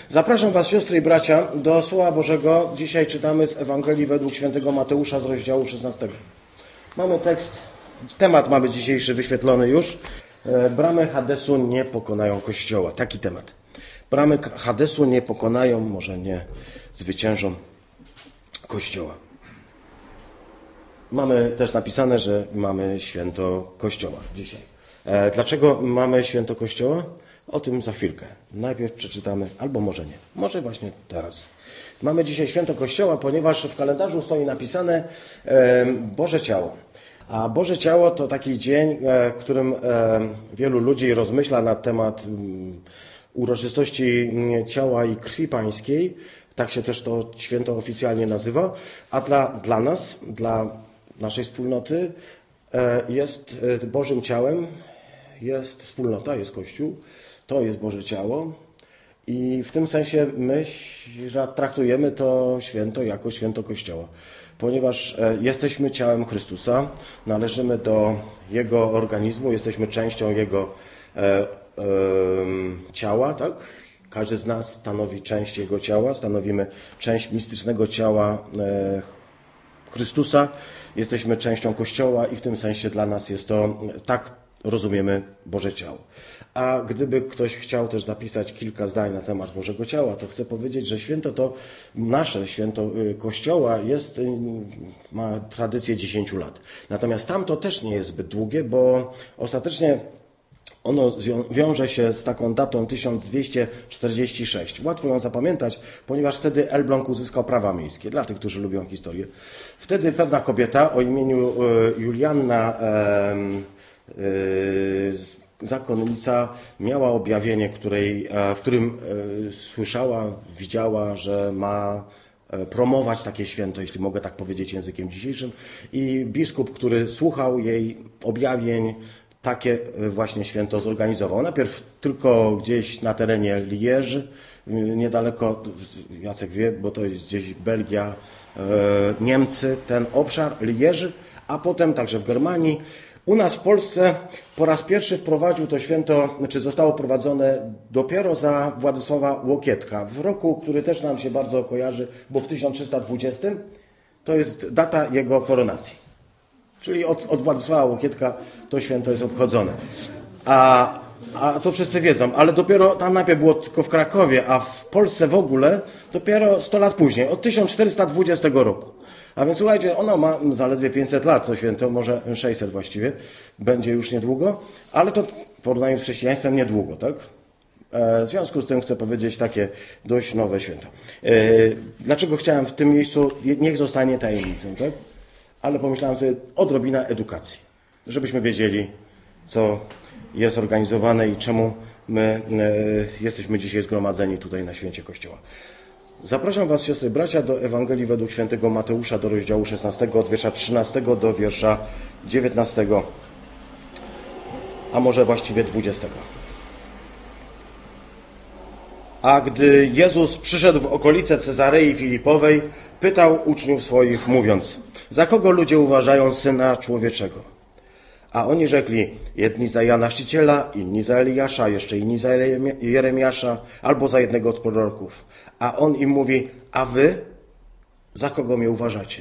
Zapraszam Was, siostry i bracia, do Słowa Bożego. Dzisiaj czytamy z Ewangelii według świętego Mateusza z rozdziału 16. Mamy tekst, temat mamy dzisiejszy wyświetlony już. Bramy Hadesu nie pokonają Kościoła. Taki temat. Bramy Hadesu nie pokonają, może nie zwyciężą Kościoła. Mamy też napisane, że mamy święto Kościoła dzisiaj. Dlaczego mamy święto Kościoła? O tym za chwilkę. Najpierw przeczytamy, albo może nie. Może właśnie teraz. Mamy dzisiaj święto Kościoła, ponieważ w kalendarzu stoi napisane Boże Ciało. A Boże Ciało to taki dzień, w którym wielu ludzi rozmyśla na temat uroczystości ciała i krwi pańskiej. Tak się też to święto oficjalnie nazywa. A dla nas, dla naszej wspólnoty jest Bożym Ciałem, jest wspólnota, jest Kościół. To jest Boże Ciało i w tym sensie my traktujemy to święto jako święto Kościoła. Ponieważ jesteśmy ciałem Chrystusa, należymy do Jego organizmu, jesteśmy częścią Jego ciała, tak? Każdy z nas stanowi część Jego ciała, stanowimy część mistycznego ciała Chrystusa, jesteśmy częścią Kościoła i w tym sensie dla nas jest to, tak rozumiemy Boże Ciało. A gdyby ktoś chciał też zapisać kilka zdań na temat Bożego Ciała, to chcę powiedzieć, że święto to, nasze święto Kościoła ma tradycję 10 lat. Natomiast tamto też nie jest zbyt długie, bo ostatecznie ono wiąże się z taką datą 1246. Łatwo ją zapamiętać, ponieważ wtedy Elbląg uzyskał prawa miejskie, dla tych, którzy lubią historię. Wtedy pewna kobieta o imieniu Julianna, zakonnica, miała objawienie, w którym słyszała, widziała, że ma promować takie święto, jeśli mogę tak powiedzieć językiem dzisiejszym. I biskup, który słuchał jej objawień, takie właśnie święto zorganizował. Najpierw tylko gdzieś na terenie Liège, niedaleko, Jacek wie, bo to jest gdzieś Belgia, Niemcy, ten obszar Liège, a potem także w Germanii. U nas w Polsce po raz pierwszy wprowadził to święto, zostało wprowadzone dopiero za Władysława Łokietka. W roku, który też nam się bardzo kojarzy, bo w 1320 to jest data jego koronacji. Czyli od Władysława Łokietka to święto jest obchodzone. A to wszyscy wiedzą, ale dopiero tam najpierw było tylko w Krakowie, a w Polsce w ogóle dopiero 100 lat później, od 1420 roku. A więc słuchajcie, ono ma zaledwie 500 lat, to święto, może 600 właściwie, będzie już niedługo, ale to w porównaniu z chrześcijaństwem niedługo, tak? W związku z tym chcę powiedzieć takie dość nowe święto. Dlaczego chciałem w tym miejscu, niech zostanie tajemnicą, tak? Ale pomyślałem sobie, odrobina edukacji, żebyśmy wiedzieli, co jest organizowane i czemu my jesteśmy dzisiaj zgromadzeni tutaj na święcie Kościoła. Zapraszam Was, siostry, bracia, do Ewangelii według świętego Mateusza, do rozdziału 16, od wiersza 13 do wiersza 19, a może właściwie 20. A gdy Jezus przyszedł w okolice Cezarei Filipowej, pytał uczniów swoich, mówiąc: za kogo ludzie uważają Syna Człowieczego? A oni rzekli: jedni za Jana Chrzciciela, inni za Eliasza, jeszcze inni za Jeremiasza, albo za jednego od proroków. A on im mówi: a wy za kogo mnie uważacie?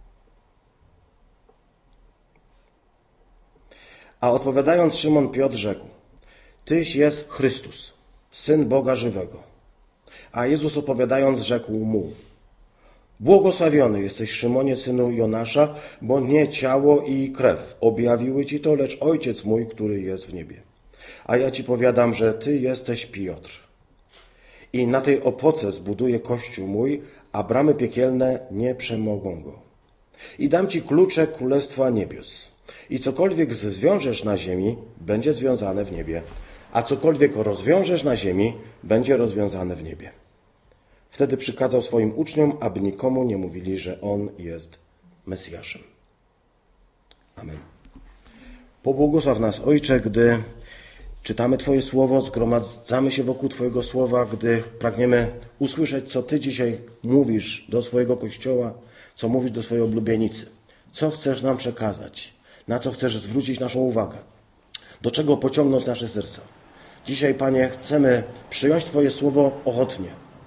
A odpowiadając, Szymon Piotr rzekł: Tyś jest Chrystus, Syn Boga żywego. A Jezus odpowiadając rzekł mu: błogosławiony jesteś, Szymonie, synu Jonasza, bo nie ciało i krew objawiły ci to, lecz Ojciec mój, który jest w niebie. A ja ci powiadam, że ty jesteś Piotr. I na tej opoce zbuduję Kościół mój, a bramy piekielne nie przemogą go. I dam ci klucze Królestwa Niebios. I cokolwiek zwiążesz na ziemi, będzie związane w niebie, a cokolwiek rozwiążesz na ziemi, będzie rozwiązane w niebie. Wtedy przykazał swoim uczniom, aby nikomu nie mówili, że On jest Mesjaszem. Amen. Pobłogosław nas, Ojcze, gdy czytamy Twoje Słowo, zgromadzamy się wokół Twojego Słowa, gdy pragniemy usłyszeć, co Ty dzisiaj mówisz do swojego Kościoła, co mówisz do swojej oblubienicy. Co chcesz nam przekazać? Na co chcesz zwrócić naszą uwagę? Do czego pociągnąć nasze serca? Dzisiaj, Panie, chcemy przyjąć Twoje Słowo ochotnie.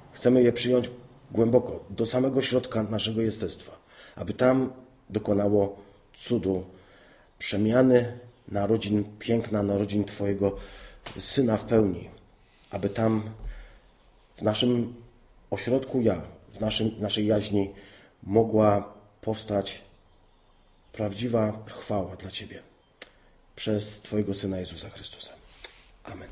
Chcemy je przyjąć głęboko, do samego środka naszego jestestwa, aby tam dokonało cudu, przemiany narodzin, piękna narodzin Twojego Syna w pełni, aby tam w naszym ośrodku w naszej jaźni mogła powstać prawdziwa chwała dla Ciebie przez Twojego Syna Jezusa Chrystusa. Amen.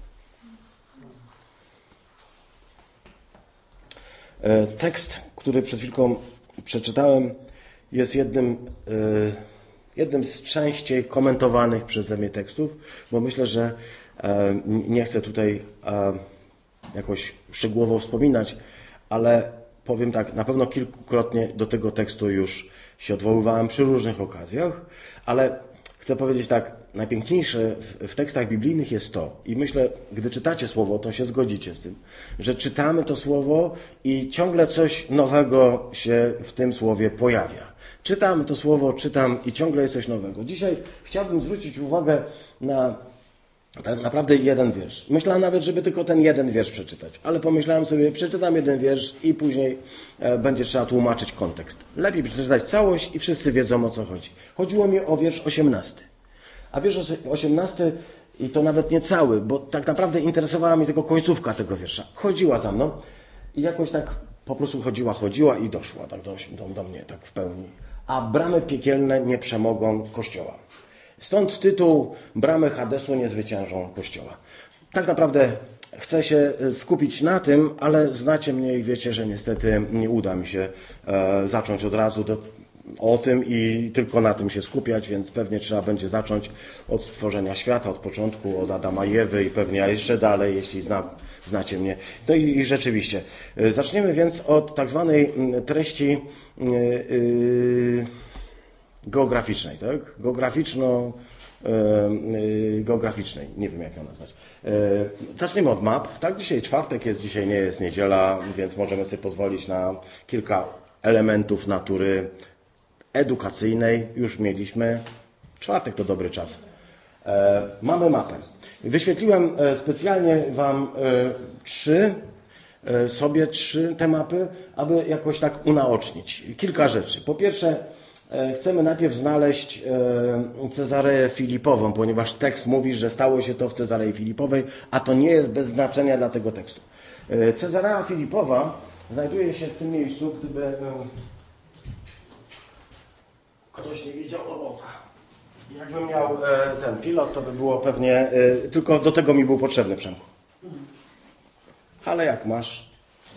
Tekst, który przed chwilką przeczytałem, jest jednym z częściej komentowanych przeze mnie tekstów, bo myślę, że nie chcę tutaj jakoś szczegółowo wspominać, ale powiem tak, na pewno kilkukrotnie do tego tekstu już się odwoływałem przy różnych okazjach, ale chcę powiedzieć tak, najpiękniejsze w tekstach biblijnych jest to, i myślę, gdy czytacie Słowo, to się zgodzicie z tym, że czytamy to Słowo i ciągle coś nowego się w tym Słowie pojawia. Czytam to Słowo, czytam i ciągle jest coś nowego. Dzisiaj chciałbym zwrócić uwagę na tak naprawdę jeden wiersz. Myślałem nawet, żeby tylko ten jeden wiersz przeczytać, ale pomyślałem sobie, przeczytam jeden wiersz i później będzie trzeba tłumaczyć kontekst. Lepiej przeczytać całość i wszyscy wiedzą, o co chodzi. Chodziło mi o wiersz 18. A wiersz 18, i to nawet nie cały, bo tak naprawdę interesowała mnie tylko końcówka tego wiersza. Chodziła za mną i jakoś tak po prostu chodziła i doszła tak do mnie tak w pełni. A bramy piekielne nie przemogą Kościoła. Stąd tytuł Bramy Hadesu nie zwyciężą Kościoła. Tak naprawdę chcę się skupić na tym, ale znacie mnie i wiecie, że niestety nie uda mi się zacząć od razu o tym i tylko na tym się skupiać, więc pewnie trzeba będzie zacząć od stworzenia świata, od początku, od Adama i Ewy i pewnie jeszcze dalej, jeśli znacie mnie. No i rzeczywiście. Zaczniemy więc od tak zwanej treści geograficznej, tak? Geograficznej, nie wiem jak ją nazwać. Zaczniemy od map, tak? Dzisiaj czwartek jest, dzisiaj nie jest niedziela, więc możemy sobie pozwolić na kilka elementów natury edukacyjnej. Już mieliśmy. Czwartek to dobry czas. Mamy mapę. Wyświetliłem specjalnie Wam trzy te mapy, aby jakoś tak unaocznić. Kilka rzeczy. Po pierwsze, chcemy najpierw znaleźć Cezareę Filipową, ponieważ tekst mówi, że stało się to w Cezarei Filipowej, a to nie jest bez znaczenia dla tego tekstu. Cezarea Filipowa znajduje się w tym miejscu, gdyby ktoś nie widział obok. Jakbym miał ten pilot, to by było pewnie, tylko do tego mi był potrzebny, Przemku. Ale jak masz?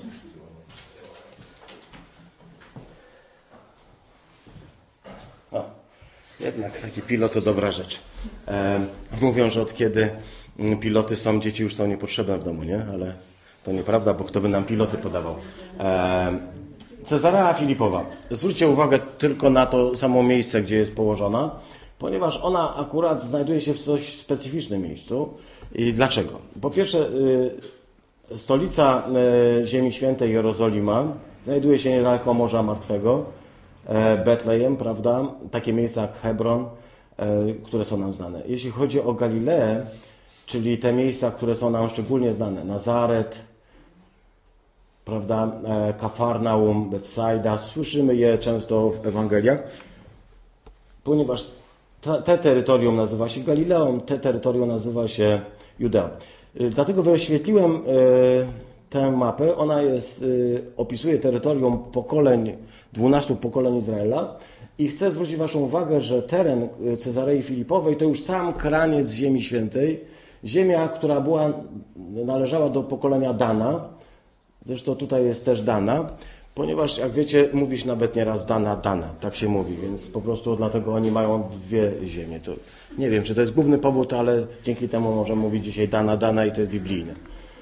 O, jednak taki pilot to dobra rzecz. Mówią, że od kiedy piloty są, dzieci już są niepotrzebne w domu, nie? Ale to nieprawda, bo kto by nam piloty podawał? Cezarea Filipowa. Zwróćcie uwagę tylko na to samo miejsce, gdzie jest położona, ponieważ ona akurat znajduje się w dość specyficznym miejscu. I dlaczego? Po pierwsze, stolica Ziemi Świętej Jerozolima znajduje się niedaleko Morza Martwego, Betlejem, prawda? Takie miejsca jak Hebron, które są nam znane. Jeśli chodzi o Galileę, czyli te miejsca, które są nam szczególnie znane, Nazaret, prawda, Kafarnaum, Betsaida, słyszymy je często w Ewangeliach, ponieważ te terytorium nazywa się Galileą, te terytorium nazywa się Judeą. Dlatego wyświetliłem tę mapę. Ona opisuje terytorium 12 pokoleń Izraela i chcę zwrócić Waszą uwagę, że teren Cezarei Filipowej to już sam kraniec Ziemi Świętej, ziemia, która należała do pokolenia Dana. Zresztą tutaj jest też Dana, ponieważ jak wiecie, mówić nawet nieraz Dana, tak się mówi, więc po prostu dlatego oni mają dwie ziemie. To nie wiem, czy to jest główny powód, ale dzięki temu możemy mówić dzisiaj Dana i to jest biblijne.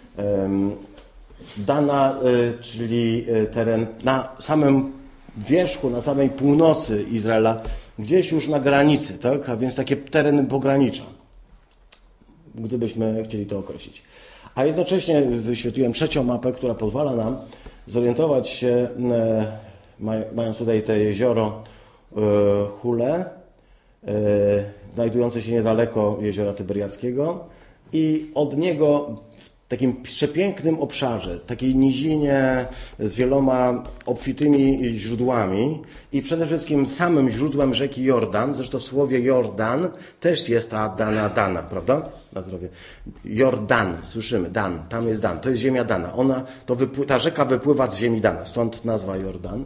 Dana, czyli teren na samym wierzchu, na samej północy Izraela, gdzieś już na granicy, tak? A więc takie tereny pogranicza, gdybyśmy chcieli to określić. A jednocześnie wyświetliłem trzecią mapę, która pozwala nam zorientować się, mając tutaj to jezioro Hule, znajdujące się niedaleko jeziora Tyberiackiego i od niego takim przepięknym obszarze, takiej nizinie z wieloma obfitymi źródłami i przede wszystkim samym źródłem rzeki Jordan. Zresztą w słowie Jordan też jest ta Dana, prawda? Na zdrowie. Jordan, słyszymy, Dan, tam jest Dan, to jest ziemia Dana. Ta rzeka wypływa z ziemi Dana, stąd nazwa Jordan.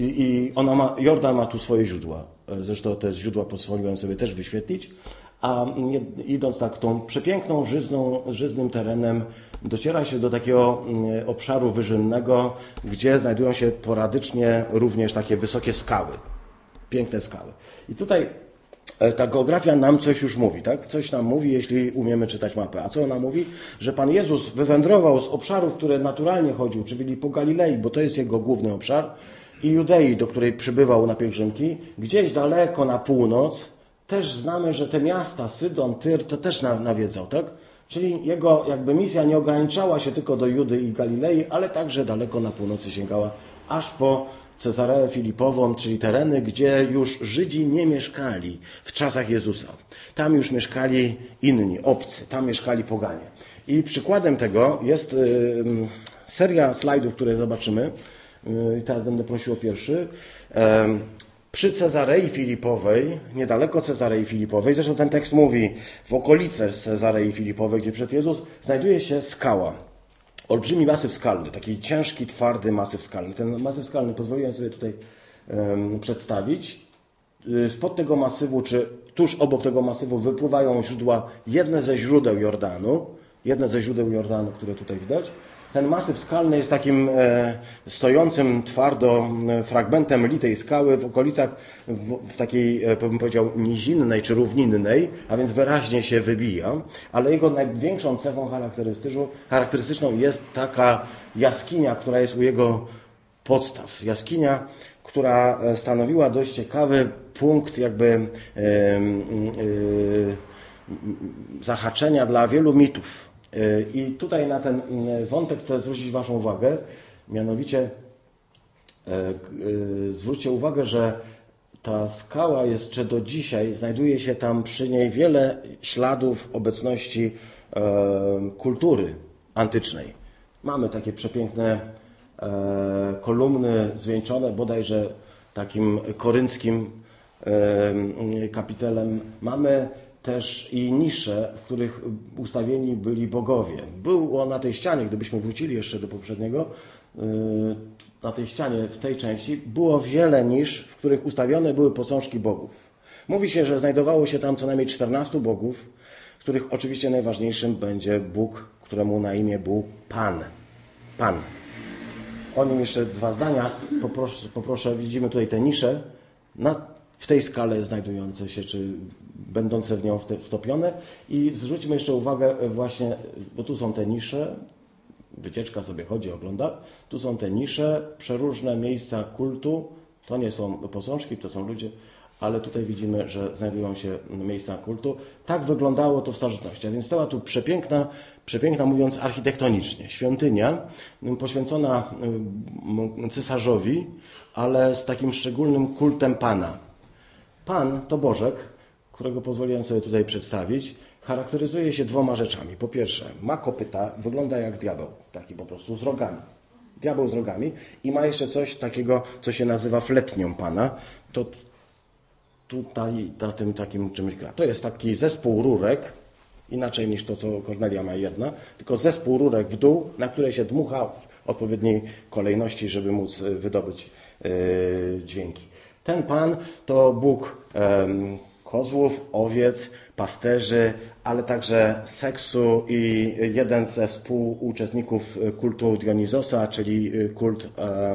Jordan ma tu swoje źródła. Zresztą te źródła pozwoliłem sobie też wyświetlić. A idąc tak tą przepiękną, żyznym terenem, dociera się do takiego obszaru wyżynnego, gdzie znajdują się poradycznie również takie wysokie skały, piękne skały. I tutaj ta geografia nam coś już mówi, tak? Coś nam mówi, jeśli umiemy czytać mapę. A co ona mówi? Że Pan Jezus wywędrował z obszarów, które naturalnie chodził, czyli po Galilei, bo to jest jego główny obszar, i Judei, do której przybywał na pielgrzymki, gdzieś daleko na północ. Też znamy, że te miasta, Sydon, Tyr, to też nawiedzał, tak? Czyli jego jakby misja nie ograniczała się tylko do Judy i Galilei, ale także daleko na północy sięgała, aż po Cezareę Filipową, czyli tereny, gdzie już Żydzi nie mieszkali w czasach Jezusa. Tam już mieszkali inni, obcy, tam mieszkali poganie. I przykładem tego jest seria slajdów, które zobaczymy. I teraz będę prosił o pierwszy. Przy Cezarei Filipowej, niedaleko Cezarei Filipowej, zresztą ten tekst mówi, w okolice Cezarei Filipowej, gdzie przed Jezus, znajduje się skała. Olbrzymi masyw skalny, taki ciężki, twardy masyw skalny. Ten masyw skalny pozwoliłem sobie tutaj przedstawić. Spod tego masywu, czy tuż obok tego masywu wypływają źródła, jedne ze źródeł Jordanu, które tutaj widać. Ten masyw skalny jest takim stojącym twardo fragmentem litej skały w okolicach w takiej, bym powiedział, nizinnej czy równinnej, a więc wyraźnie się wybija, ale jego największą cechą charakterystyczną jest taka jaskinia, która jest u jego podstaw. Jaskinia, która stanowiła dość ciekawy punkt jakby zahaczenia dla wielu mitów. I tutaj na ten wątek chcę zwrócić Waszą uwagę, mianowicie zwróćcie uwagę, że ta skała jeszcze do dzisiaj, znajduje się tam przy niej wiele śladów obecności kultury antycznej. Mamy takie przepiękne kolumny zwieńczone bodajże takim korynckim kapitelem. Mamy też i nisze, w których ustawieni byli bogowie. Było na tej ścianie, gdybyśmy wrócili jeszcze do poprzedniego, na tej ścianie, w tej części, było wiele nisz, w których ustawione były posążki bogów. Mówi się, że znajdowało się tam co najmniej 14 bogów, z których oczywiście najważniejszym będzie Bóg, któremu na imię był Pan. Pan. O nim jeszcze dwa zdania. Poproszę, widzimy tutaj te nisze w tej skale znajdujące się, czy będące w nią wtopione. I zwróćmy jeszcze uwagę właśnie, bo tu są te nisze, wycieczka sobie chodzi, ogląda, tu są te nisze, przeróżne miejsca kultu, to nie są posążki, to są ludzie, ale tutaj widzimy, że znajdują się miejsca kultu. Tak wyglądało to w starożytności, a więc stała tu przepiękna mówiąc architektonicznie, świątynia poświęcona cesarzowi, ale z takim szczególnym kultem Pana. Pan to Bożek, którego pozwoliłem sobie tutaj przedstawić, charakteryzuje się dwoma rzeczami. Po pierwsze, ma kopyta, wygląda jak diabeł, taki po prostu z rogami. Diabeł z rogami i ma jeszcze coś takiego, co się nazywa fletnią Pana. To tutaj na tym takim czymś gra. To jest taki zespół rurek, inaczej niż to, co Kornelia ma jedna, tylko zespół rurek w dół, na które się dmucha w odpowiedniej kolejności, żeby móc wydobyć dźwięki. Ten Pan to Bóg kozłów, owiec, pasterzy, ale także seksu i jeden ze współuczestników kultu Dionizosa, czyli kult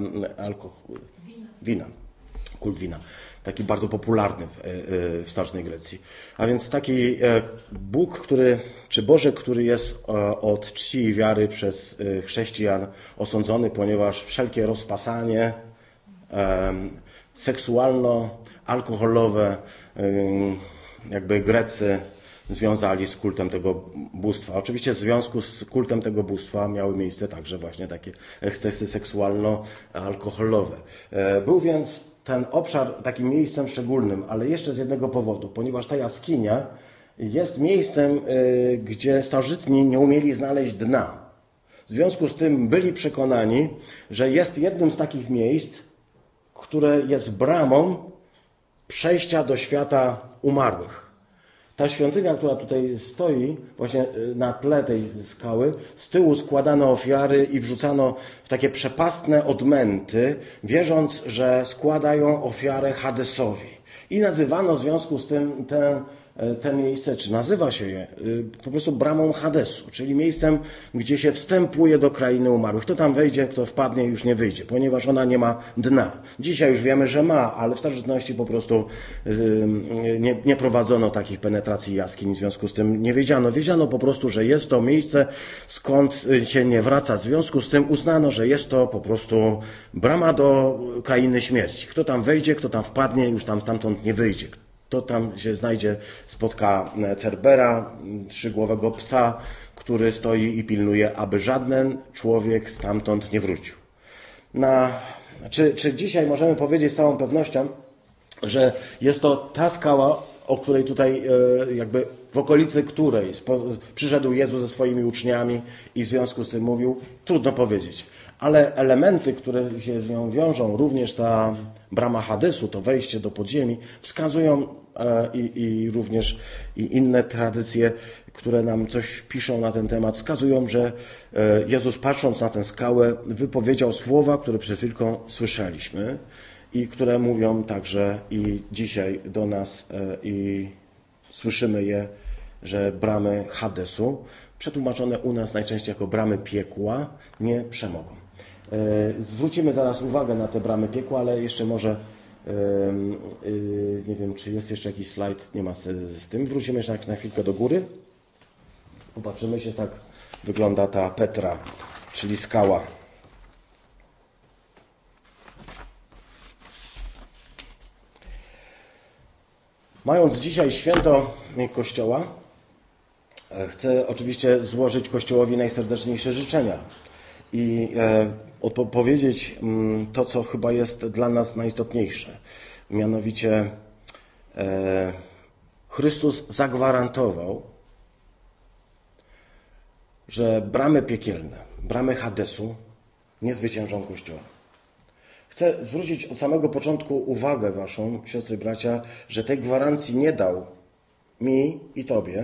wina. Kult wina. Taki bardzo popularny w starożytnej Grecji. A więc taki Bóg, czy Bożek, który jest od czci i wiary przez chrześcijan osądzony, ponieważ wszelkie rozpasanie seksualno-alkoholowe jakby Grecy związali z kultem tego bóstwa. Oczywiście w związku z kultem tego bóstwa miały miejsce także właśnie takie ekscesy seksualno-alkoholowe. Był więc ten obszar takim miejscem szczególnym, ale jeszcze z jednego powodu, ponieważ ta jaskinia jest miejscem, gdzie starożytni nie umieli znaleźć dna. W związku z tym byli przekonani, że jest jednym z takich miejsc, które jest bramą przejścia do świata umarłych. Ta świątynia, która tutaj stoi, właśnie na tle tej skały, z tyłu składano ofiary i wrzucano w takie przepastne odmęty, wierząc, że składają ofiarę Hadesowi. I nazywano w związku z tym te miejsce, czy nazywa się je po prostu bramą Hadesu, czyli miejscem, gdzie się wstępuje do krainy umarłych. Kto tam wejdzie, kto wpadnie, już nie wyjdzie, ponieważ ona nie ma dna. Dzisiaj już wiemy, że ma, ale w starożytności po prostu nie prowadzono takich penetracji jaskiń, w związku z tym nie wiedziano. Wiedziano po prostu, że jest to miejsce, skąd się nie wraca. W związku z tym uznano, że jest to po prostu brama do krainy śmierci. Kto tam wejdzie, kto tam wpadnie, już tam stamtąd nie wyjdzie. To tam się znajdzie, spotka Cerbera, trzygłowego psa, który stoi i pilnuje, aby żaden człowiek stamtąd nie wrócił. Czy dzisiaj możemy powiedzieć z całą pewnością, że jest to ta skała, o której tutaj jakby w okolicy której przyszedł Jezus ze swoimi uczniami i w związku z tym mówił? Trudno powiedzieć. Ale elementy, które się z nią wiążą, również ta brama Hadesu, to wejście do podziemi, wskazują i również inne tradycje, które nam coś piszą na ten temat, wskazują, że Jezus, patrząc na tę skałę, wypowiedział słowa, które przed chwilką słyszeliśmy i które mówią także i dzisiaj do nas i słyszymy je, że bramy Hadesu, przetłumaczone u nas najczęściej jako bramy piekła, nie przemogą. Zwrócimy zaraz uwagę na te bramy piekła, ale jeszcze może, nie wiem, czy jest jeszcze jakiś slajd, nie ma z tym. Wrócimy jeszcze na chwilkę do góry. Popatrzymy się, tak wygląda ta Petra, czyli skała. Mając dzisiaj święto Kościoła, chcę oczywiście złożyć Kościołowi najserdeczniejsze życzenia i powiedzieć to, co chyba jest dla nas najistotniejsze. Mianowicie Chrystus zagwarantował, że bramy piekielne, bramy Hadesu nie zwyciężą Kościoła. Chcę zwrócić od samego początku uwagę waszą, siostry i bracia, że tej gwarancji nie dał mi i tobie.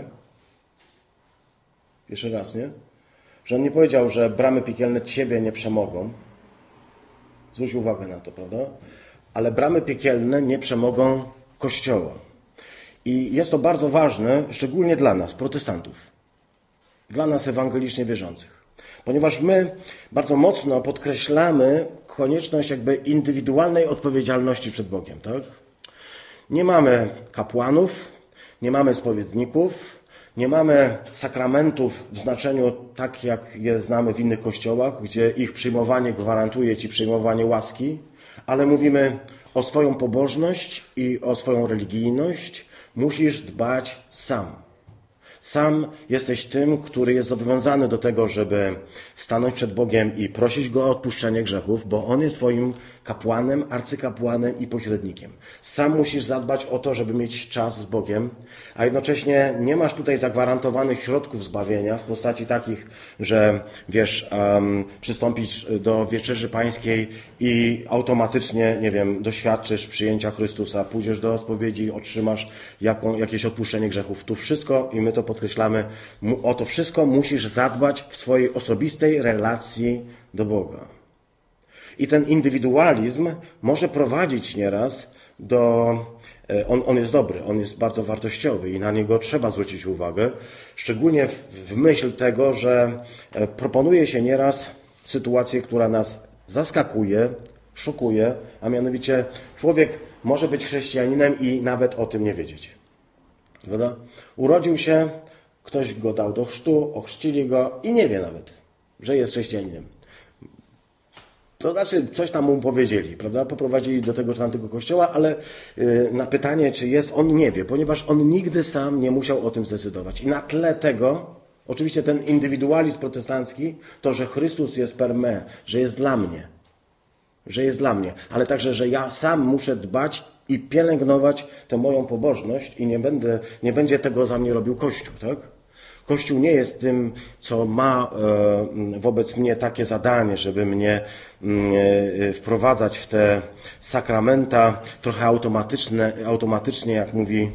Jeszcze raz, nie? Że on nie powiedział, że bramy piekielne ciebie nie przemogą. Zwróć uwagę na to, prawda? Ale bramy piekielne nie przemogą Kościoła. I jest to bardzo ważne, szczególnie dla nas, protestantów. Dla nas ewangelicznie wierzących. Ponieważ my bardzo mocno podkreślamy konieczność jakby indywidualnej odpowiedzialności przed Bogiem, tak? Nie mamy kapłanów, nie mamy spowiedników, nie mamy sakramentów w znaczeniu tak, jak je znamy w innych kościołach, gdzie ich przyjmowanie gwarantuje ci przyjmowanie łaski, ale mówimy o swoją pobożność i o swoją religijność musisz dbać sam. Sam jesteś tym, który jest zobowiązany do tego, żeby stanąć przed Bogiem i prosić Go o odpuszczenie grzechów, bo On jest twoim kapłanem, arcykapłanem i pośrednikiem. Sam musisz zadbać o to, żeby mieć czas z Bogiem, a jednocześnie nie masz tutaj zagwarantowanych środków zbawienia w postaci takich, że wiesz, przystąpić do wieczerzy pańskiej i automatycznie, nie wiem, doświadczysz przyjęcia Chrystusa, pójdziesz do spowiedzi, otrzymasz jakieś odpuszczenie grzechów. Tu wszystko, i my to podkreślamy, o to wszystko musisz zadbać w swojej osobistej relacji do Boga. I ten indywidualizm może prowadzić nieraz on jest dobry, on jest bardzo wartościowy i na niego trzeba zwrócić uwagę, szczególnie w myśl tego, że proponuje się nieraz sytuację, która nas zaskakuje, szokuje, a mianowicie człowiek może być chrześcijaninem i nawet o tym nie wiedzieć. Prawda? Urodził się, ktoś go dał do chrztu, ochrzcili go i nie wie nawet, że jest chrześcijaninem. To znaczy, coś tam mu powiedzieli, prawda? Poprowadzili do tego czy tamtego kościoła, ale na pytanie, czy jest, on nie wie, ponieważ on nigdy sam nie musiał o tym zdecydować. I na tle tego, oczywiście ten indywidualizm protestancki, to, że Chrystus jest per me, że jest dla mnie, ale także, że ja sam muszę dbać i pielęgnować tę moją pobożność i nie będzie tego za mnie robił Kościół, tak? Kościół nie jest tym, co ma wobec mnie takie zadanie, żeby mnie wprowadzać w te sakramenta trochę automatycznie, jak mówi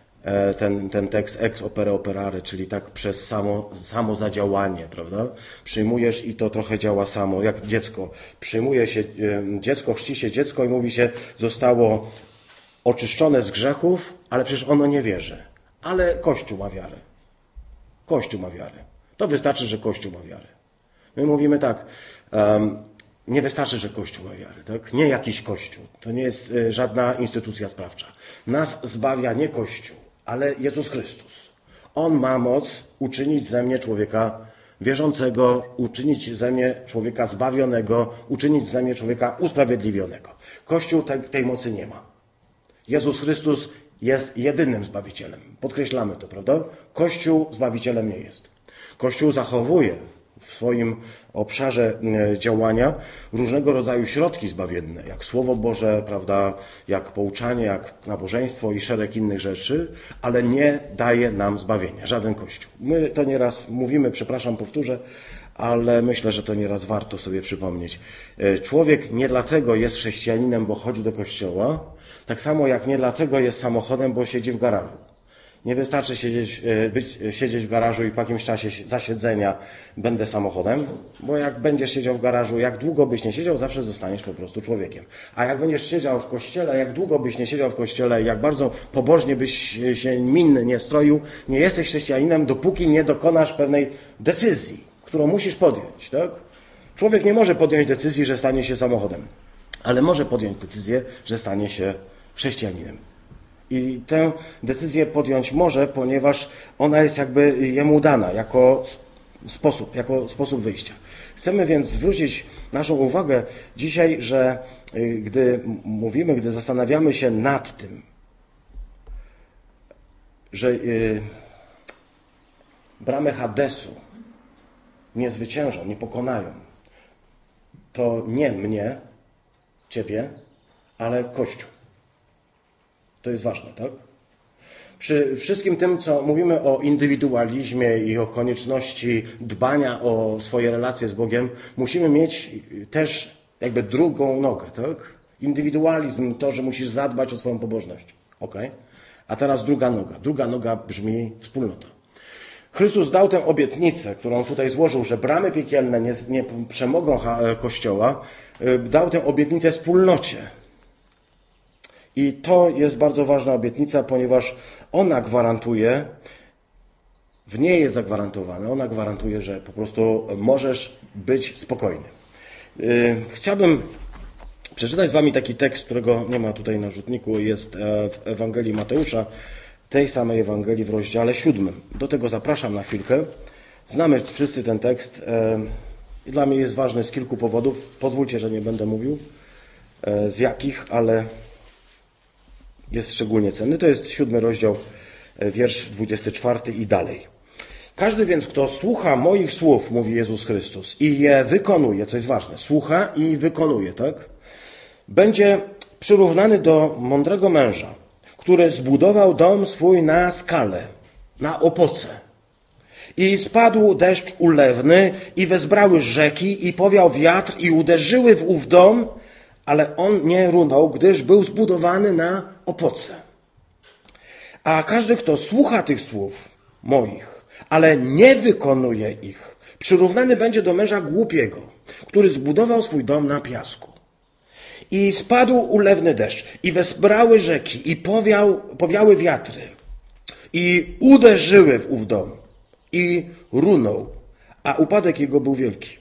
ten tekst ex opere operare, czyli tak przez samo zadziałanie, prawda? Przyjmujesz i to trochę działa samo, jak dziecko. Przyjmuje się dziecko, chrzci się dziecko i mówi się, zostało oczyszczone z grzechów, ale przecież ono nie wierzy. Ale Kościół ma wiarę. Kościół ma wiarę. To wystarczy, że Kościół ma wiarę. My mówimy tak, nie wystarczy, że Kościół ma wiarę, tak? Nie jakiś Kościół. To nie jest żadna instytucja sprawcza. Nas zbawia nie Kościół, ale Jezus Chrystus. On ma moc uczynić ze mnie człowieka wierzącego, uczynić ze mnie człowieka zbawionego, uczynić ze mnie człowieka usprawiedliwionego. Kościół tej mocy nie ma. Jezus Chrystus jest jedynym Zbawicielem. Podkreślamy to, prawda? Kościół Zbawicielem nie jest. Kościół zachowuje w swoim obszarze działania różnego rodzaju środki zbawienne, jak Słowo Boże, prawda, jak pouczanie, jak nabożeństwo i szereg innych rzeczy, ale nie daje nam zbawienia. Żaden Kościół. My to nieraz mówimy, przepraszam, powtórzę, ale myślę, że to nieraz warto sobie przypomnieć. Człowiek nie dlatego jest chrześcijaninem, bo chodzi do kościoła, tak samo jak nie dlatego jest samochodem, bo siedzi w garażu. Nie wystarczy siedzieć w garażu i po jakimś czasie zasiedzenia będę samochodem, bo jak będziesz siedział w garażu, jak długo byś nie siedział, zawsze zostaniesz po prostu człowiekiem. A jak będziesz siedział w kościele, jak długo byś nie siedział w kościele, jak bardzo pobożnie byś się min nie stroił, nie jesteś chrześcijaninem, dopóki nie dokonasz pewnej decyzji, którą musisz podjąć. Tak? Człowiek nie może podjąć decyzji, że stanie się samochodem, ale może podjąć decyzję, że stanie się chrześcijaninem. I tę decyzję podjąć może, ponieważ ona jest jakby jemu dana jako sposób wyjścia. Chcemy więc zwrócić naszą uwagę dzisiaj, że gdy zastanawiamy się nad tym, że bramy Hadesu nie zwyciężą, nie pokonają, to nie mnie, ciebie, ale Kościół. To jest ważne, tak? Przy wszystkim tym, co mówimy o indywidualizmie i o konieczności dbania o swoje relacje z Bogiem, musimy mieć też jakby drugą nogę, tak? Indywidualizm, to, że musisz zadbać o swoją pobożność. Okay? A teraz druga noga. Druga noga brzmi wspólnota. Chrystus dał tę obietnicę, którą tutaj złożył, że bramy piekielne nie przemogą Kościoła. Dał tę obietnicę wspólnocie. I to jest bardzo ważna obietnica, ponieważ ona gwarantuje, w niej jest zagwarantowane, ona gwarantuje, że po prostu możesz być spokojny. Chciałbym przeczytać z wami taki tekst, którego nie ma tutaj na rzutniku, jest w Ewangelii Mateusza, tej samej Ewangelii w rozdziale 7. Do tego zapraszam na chwilkę. Znamy wszyscy ten tekst i dla mnie jest ważny z kilku powodów. Pozwólcie, że nie będę mówił z jakich, ale jest szczególnie cenny. To jest 7 rozdział, wiersz 24 i dalej. Każdy więc, kto słucha moich słów, mówi Jezus Chrystus, i je wykonuje, co jest ważne, słucha i wykonuje, tak? Będzie przyrównany do mądrego męża, który zbudował dom swój na skale, na opoce. I spadł deszcz ulewny, i wezbrały rzeki, i powiał wiatr, i uderzyły w ów dom, ale on nie runął, gdyż był zbudowany na opoce. A każdy, kto słucha tych słów moich, ale nie wykonuje ich, przyrównany będzie do męża głupiego, który zbudował swój dom na piasku. I spadł ulewny deszcz, i wezbrały rzeki, i powiały wiatry, i uderzyły w ów dom, i runął, a upadek jego był wielki.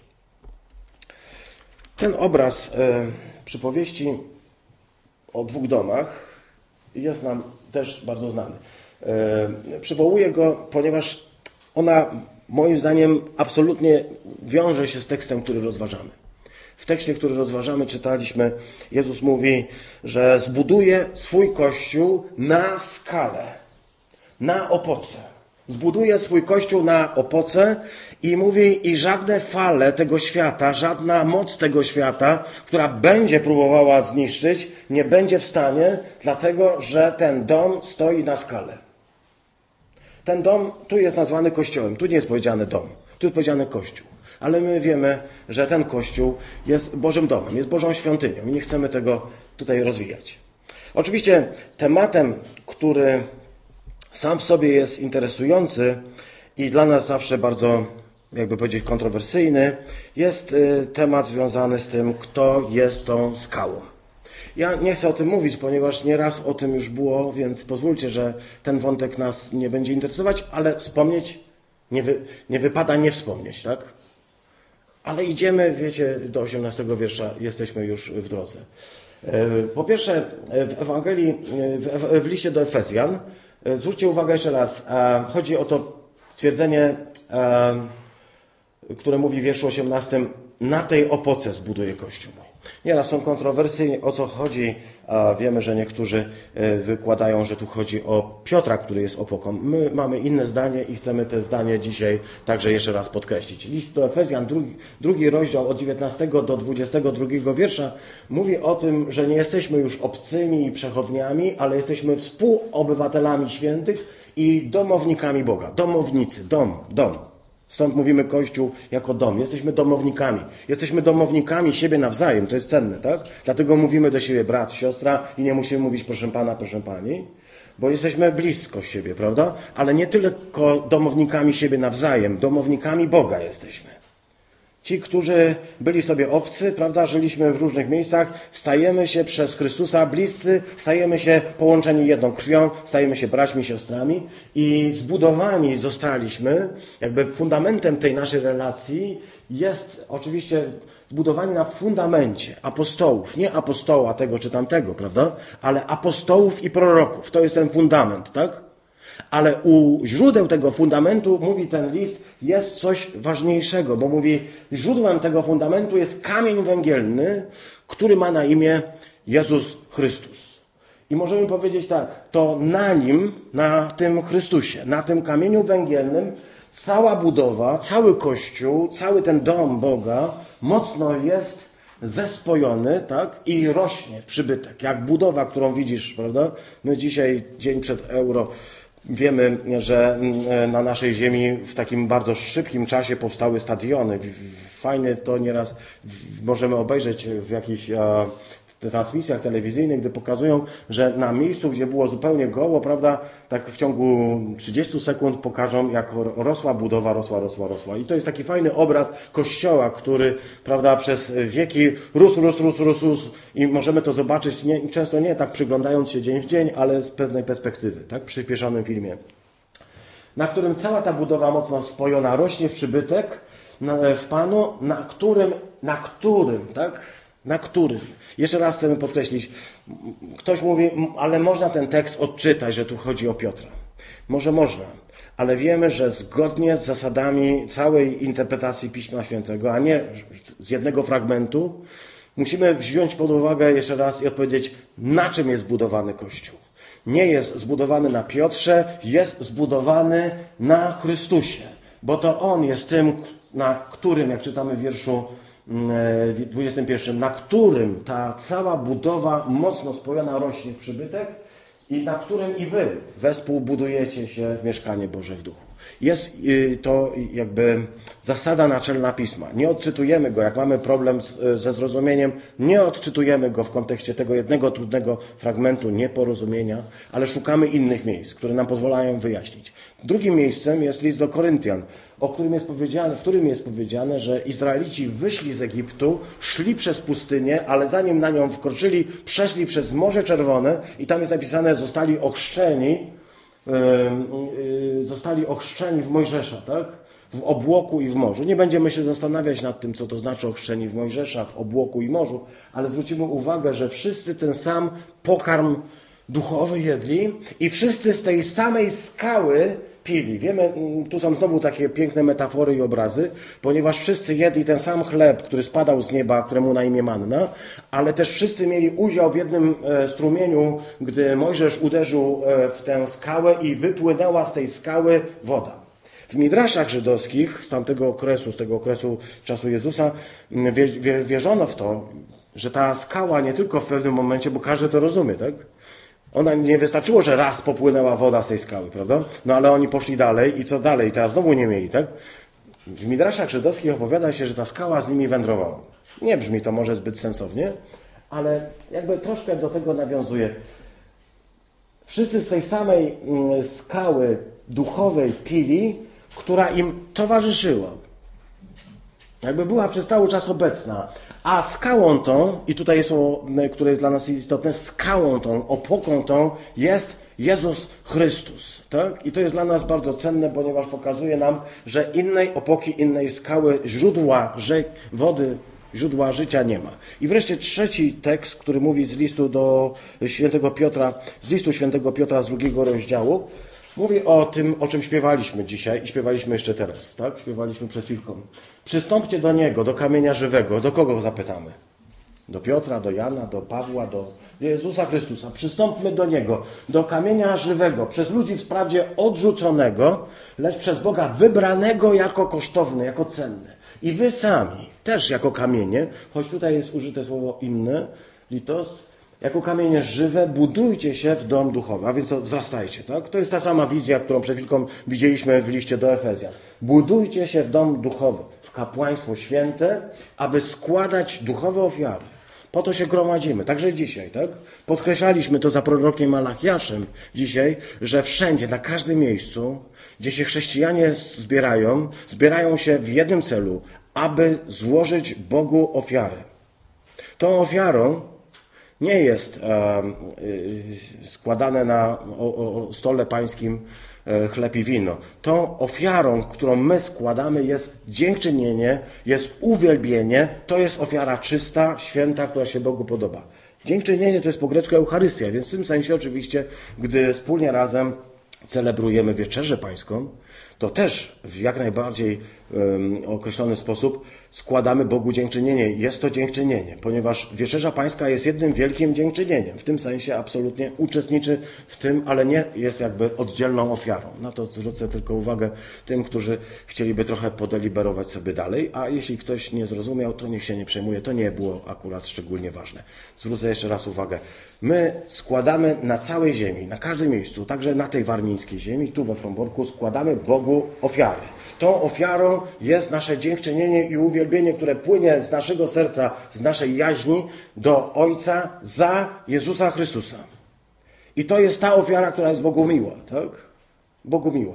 Ten obraz przypowieści o 2 domach jest nam też bardzo znany. Przywołuję go, ponieważ ona moim zdaniem absolutnie wiąże się z tekstem, który rozważamy. W tekście, który rozważamy, czytaliśmy, Jezus mówi, że zbuduje swój Kościół na skalę, na opoce. Zbuduje swój Kościół na opoce i mówi, i żadne fale tego świata, żadna moc tego świata, która będzie próbowała zniszczyć, nie będzie w stanie, dlatego że ten dom stoi na skale. Ten dom tu jest nazwany kościołem, tu nie jest powiedziane dom, tu jest powiedziane kościół. Ale my wiemy, że ten kościół jest Bożym domem, jest Bożą świątynią i nie chcemy tego tutaj rozwijać. Oczywiście tematem, który sam w sobie jest interesujący i dla nas zawsze bardzo, jakby powiedzieć, kontrowersyjny, jest temat związany z tym, kto jest tą skałą. Ja nie chcę o tym mówić, ponieważ nieraz o tym już było, więc pozwólcie, że ten wątek nas nie będzie interesować, ale wspomnieć nie wypada nie wspomnieć, tak? Ale idziemy, wiecie, do 18 wiersza, jesteśmy już w drodze. Po pierwsze, w Ewangelii, w liście do Efezjan, zwróćcie uwagę jeszcze raz, chodzi o to stwierdzenie, które mówi w wierszu 18, na tej opoce zbuduję Kościół mój. Nieraz są kontrowersje, o co chodzi. Wiemy, że niektórzy wykładają, że tu chodzi o Piotra, który jest opoką. My mamy inne zdanie i chcemy te zdanie dzisiaj także jeszcze raz podkreślić. List do Efezjan, drugi rozdział od 19 do 22 wiersza mówi o tym, że nie jesteśmy już obcymi i przechodniami, ale jesteśmy współobywatelami świętych i domownikami Boga. Domownicy, dom. Stąd mówimy Kościół jako dom. Jesteśmy domownikami. Jesteśmy domownikami siebie nawzajem. To jest cenne, tak? Dlatego mówimy do siebie brat, siostra i nie musimy mówić proszę pana, proszę pani, bo jesteśmy blisko siebie, prawda? Ale nie tylko domownikami siebie nawzajem, domownikami Boga jesteśmy. Ci, którzy byli sobie obcy, prawda, żyliśmy w różnych miejscach, stajemy się przez Chrystusa bliscy, stajemy się połączeni jedną krwią, stajemy się braćmi, siostrami i zbudowani zostaliśmy, jakby fundamentem tej naszej relacji jest oczywiście zbudowani na fundamencie apostołów, nie apostoła tego czy tamtego, prawda, ale apostołów i proroków. To jest ten fundament, tak? Ale u źródeł tego fundamentu, mówi ten list, jest coś ważniejszego, bo mówi, źródłem tego fundamentu jest kamień węgielny, który ma na imię Jezus Chrystus. I możemy powiedzieć tak, to na nim, na tym Chrystusie, na tym kamieniu węgielnym cała budowa, cały Kościół, cały ten dom Boga mocno jest zespojony, tak? I rośnie w przybytek. Jak budowa, którą widzisz, prawda? My dzisiaj, dzień przed euro, wiemy, że na naszej ziemi w takim bardzo szybkim czasie powstały stadiony. Fajnie to nieraz możemy obejrzeć w jakichś transmisjach telewizyjnych, gdy pokazują, że na miejscu, gdzie było zupełnie goło, prawda, tak w ciągu 30 sekund pokażą, jak rosła budowa, rosła. I to jest taki fajny obraz Kościoła, który, prawda, przez wieki rósł i możemy to zobaczyć często nie tak przyglądając się dzień w dzień, ale z pewnej perspektywy, tak, w przyspieszonym filmie, na którym cała ta budowa mocno spojona rośnie w przybytek w Panu, na którym. Jeszcze raz chcemy podkreślić, ktoś mówi, ale można ten tekst odczytać, że tu chodzi o Piotra. Może można, ale wiemy, że zgodnie z zasadami całej interpretacji Pisma Świętego, a nie z jednego fragmentu, musimy wziąć pod uwagę jeszcze raz i odpowiedzieć, na czym jest zbudowany Kościół. Nie jest zbudowany na Piotrze, jest zbudowany na Chrystusie, bo to On jest tym, na którym, jak czytamy w wierszu 21, na którym ta cała budowa mocno spojona rośnie w przybytek i na którym i wy wespół budujecie się w mieszkanie Boże w duchu. Jest to jakby zasada naczelna Pisma. Nie odczytujemy go, jak mamy problem ze zrozumieniem, nie odczytujemy go w kontekście tego jednego trudnego fragmentu nieporozumienia, ale szukamy innych miejsc, które nam pozwalają wyjaśnić. Drugim miejscem jest list do Koryntian, w którym jest powiedziane, że Izraelici wyszli z Egiptu, szli przez pustynię, ale zanim na nią wkroczyli, przeszli przez Morze Czerwone i tam jest napisane, zostali ochrzczeni w Mojżesza, tak? W obłoku i w morzu. Nie będziemy się zastanawiać nad tym, co to znaczy ochrzczeni w Mojżesza, w obłoku i morzu, ale zwrócimy uwagę, że wszyscy ten sam pokarm duchowy jedli i wszyscy z tej samej skały pili. Wiemy, tu są znowu takie piękne metafory i obrazy, ponieważ wszyscy jedli ten sam chleb, który spadał z nieba, któremu na imię manna, ale też wszyscy mieli udział w jednym strumieniu, gdy Mojżesz uderzył w tę skałę i wypłynęła z tej skały woda. W midraszach żydowskich z tamtego okresu, z tego okresu czasu Jezusa, wierzono w to, że ta skała nie tylko w pewnym momencie, bo każdy to rozumie, tak? Ona nie wystarczyło, że raz popłynęła woda z tej skały, prawda? No ale oni poszli dalej i co dalej? I teraz znowu nie mieli, tak? W Midraszach żydowskich opowiada się, że ta skała z nimi wędrowała. Nie brzmi to może zbyt sensownie, ale jakby troszkę do tego nawiązuje. Wszyscy z tej samej skały duchowej pili, która im towarzyszyła. Jakby była przez cały czas obecna. A skałą tą, i tutaj jest słowo, które jest dla nas istotne, skałą tą, opoką tą jest Jezus Chrystus. Tak? I to jest dla nas bardzo cenne, ponieważ pokazuje nam, że innej opoki, innej skały, źródła wody, źródła życia nie ma. I wreszcie trzeci tekst, który mówi z listu do świętego Piotra, z listu świętego Piotra z 2 rozdziału, mówi o tym, o czym śpiewaliśmy dzisiaj i śpiewaliśmy jeszcze teraz, tak? Śpiewaliśmy przed chwilką. Przystąpcie do Niego, do kamienia żywego. Do kogo zapytamy? Do Piotra, do Jana, do Pawła, do Jezusa Chrystusa. Przystąpmy do Niego, do kamienia żywego, przez ludzi wprawdzie odrzuconego, lecz przez Boga wybranego jako kosztowny, jako cenny. I wy sami, też jako kamienie, choć tutaj jest użyte słowo inne, litos, jako kamienie żywe, budujcie się w dom duchowy. A więc to wzrastajcie, tak? To jest ta sama wizja, którą przed chwilką widzieliśmy w liście do Efezjan. Budujcie się w dom duchowy, w kapłaństwo święte, aby składać duchowe ofiary. Po to się gromadzimy, także dzisiaj, tak? Podkreślaliśmy to za prorokiem Malachiaszem dzisiaj, że wszędzie, na każdym miejscu, gdzie się chrześcijanie zbierają się w jednym celu, aby złożyć Bogu ofiarę. Tą ofiarą nie jest składane na stole pańskim chleb i wino. Tą ofiarą, którą my składamy, jest dziękczynienie, jest uwielbienie. To jest ofiara czysta, święta, która się Bogu podoba. Dziękczynienie to jest po grecku Eucharystia, więc w tym sensie oczywiście, gdy wspólnie razem celebrujemy Wieczerzę Pańską, to też w jak najbardziej określony sposób składamy Bogu dziękczynienie. Jest to dziękczynienie, ponieważ Wieczerza Pańska jest jednym wielkim dziękczynieniem. W tym sensie absolutnie uczestniczy w tym, ale nie jest jakby oddzielną ofiarą. Na to zwrócę tylko uwagę tym, którzy chcieliby trochę podeliberować sobie dalej, a jeśli ktoś nie zrozumiał, to niech się nie przejmuje. To nie było akurat szczególnie ważne. Zwrócę jeszcze raz uwagę. My składamy na całej ziemi, na każdym miejscu, także na tej warmińskiej ziemi, tu we Fromborku, składamy Bogu ofiary. Tą ofiarą jest nasze dziękczynienie i uwielbienie, które płynie z naszego serca, z naszej jaźni do Ojca za Jezusa Chrystusa. I to jest ta ofiara, która jest Bogu miła, tak? Bogu miła.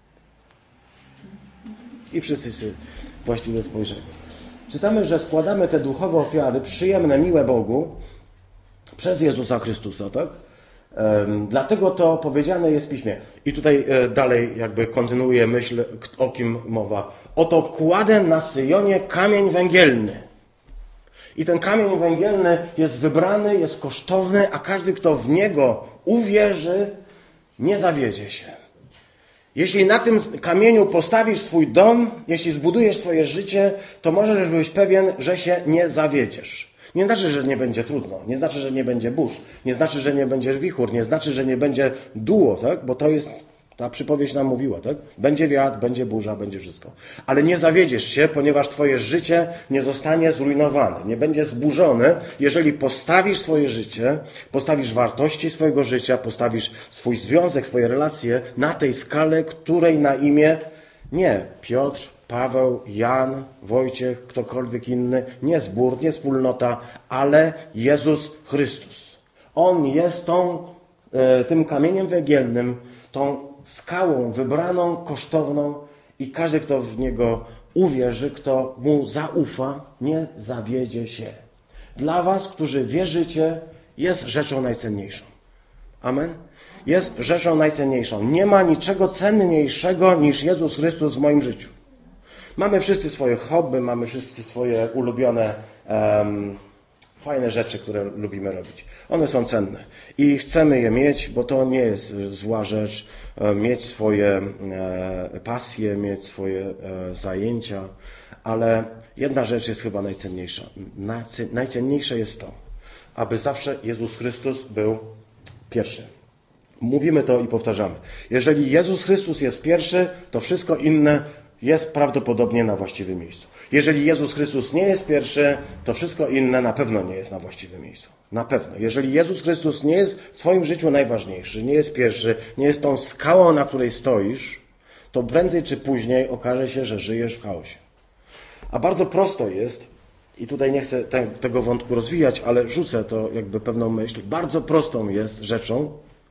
I wszyscy sobie właściwie spojrzeli. Czytamy, że składamy te duchowe ofiary, przyjemne, miłe Bogu, przez Jezusa Chrystusa, tak? Dlatego to powiedziane jest w Piśmie. I tutaj dalej jakby kontynuuje myśl, o kim mowa. Oto kładę na Syjonie kamień węgielny. I ten kamień węgielny jest wybrany, jest kosztowny, a każdy, kto w niego uwierzy, nie zawiedzie się. Jeśli na tym kamieniu postawisz swój dom, jeśli zbudujesz swoje życie, to możesz być pewien, że się nie zawiedziesz. Nie znaczy, że nie będzie trudno, nie znaczy, że nie będzie burz, nie znaczy, że nie będzie wichur, nie znaczy, że nie będzie duło, tak? Bo to jest, ta przypowieść nam mówiła, tak? Będzie wiatr, będzie burza, będzie wszystko. Ale nie zawiedziesz się, ponieważ twoje życie nie zostanie zrujnowane, nie będzie zburzone, jeżeli postawisz swoje życie, postawisz wartości swojego życia, postawisz swój związek, swoje relacje na tej skale, której na imię nie Piotr, Paweł, Jan, Wojciech, ktokolwiek inny, nie zbór, nie wspólnota, ale Jezus Chrystus. On jest tym kamieniem węgielnym, tą skałą wybraną, kosztowną i każdy, kto w Niego uwierzy, kto Mu zaufa, nie zawiedzie się. Dla was, którzy wierzycie, jest rzeczą najcenniejszą. Amen? Jest rzeczą najcenniejszą. Nie ma niczego cenniejszego niż Jezus Chrystus w moim życiu. Mamy wszyscy swoje hobby, mamy wszyscy swoje ulubione, fajne rzeczy, które lubimy robić. One są cenne i chcemy je mieć, bo to nie jest zła rzecz, mieć swoje pasje, mieć swoje zajęcia, ale jedna rzecz jest chyba najcenniejsza. Najcenniejsze jest to, aby zawsze Jezus Chrystus był pierwszy. Mówimy to i powtarzamy. Jeżeli Jezus Chrystus jest pierwszy, to wszystko inne jest prawdopodobnie na właściwym miejscu. Jeżeli Jezus Chrystus nie jest pierwszy, to wszystko inne na pewno nie jest na właściwym miejscu. Na pewno. Jeżeli Jezus Chrystus nie jest w twoim życiu najważniejszy, nie jest pierwszy, nie jest tą skałą, na której stoisz, to prędzej czy później okaże się, że żyjesz w chaosie. A bardzo prosto jest, i tutaj nie chcę tego wątku rozwijać, ale rzucę to jakby pewną myśl, bardzo prostą jest rzeczą,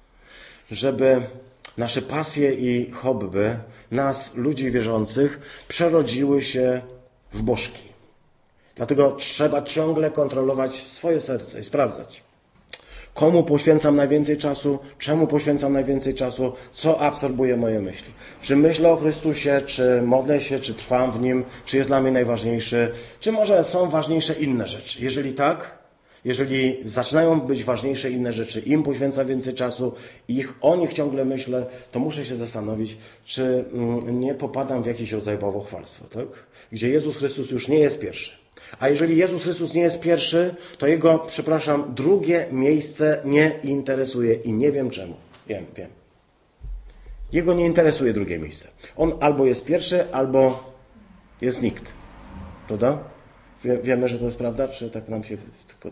żeby nasze pasje i hobby, nas, ludzi wierzących, przerodziły się w bożki. Dlatego trzeba ciągle kontrolować swoje serce i sprawdzać. Komu poświęcam najwięcej czasu, czemu poświęcam najwięcej czasu, co absorbuje moje myśli. Czy myślę o Chrystusie, czy modlę się, czy trwam w Nim, czy jest dla mnie najważniejszy, czy może są ważniejsze inne rzeczy. Jeżeli tak, jeżeli zaczynają być ważniejsze inne rzeczy, im poświęcam więcej czasu, o nich ciągle myślę, to muszę się zastanowić, czy nie popadam w jakiś rodzaj bałwochwalstwa, tak? Gdzie Jezus Chrystus już nie jest pierwszy. A jeżeli Jezus Chrystus nie jest pierwszy, to Jego, drugie miejsce nie interesuje i nie wiem czemu. Wiem. Jego nie interesuje drugie miejsce. On albo jest pierwszy, albo jest nikt. Prawda? Wiemy, że to jest prawda? Czy tak nam się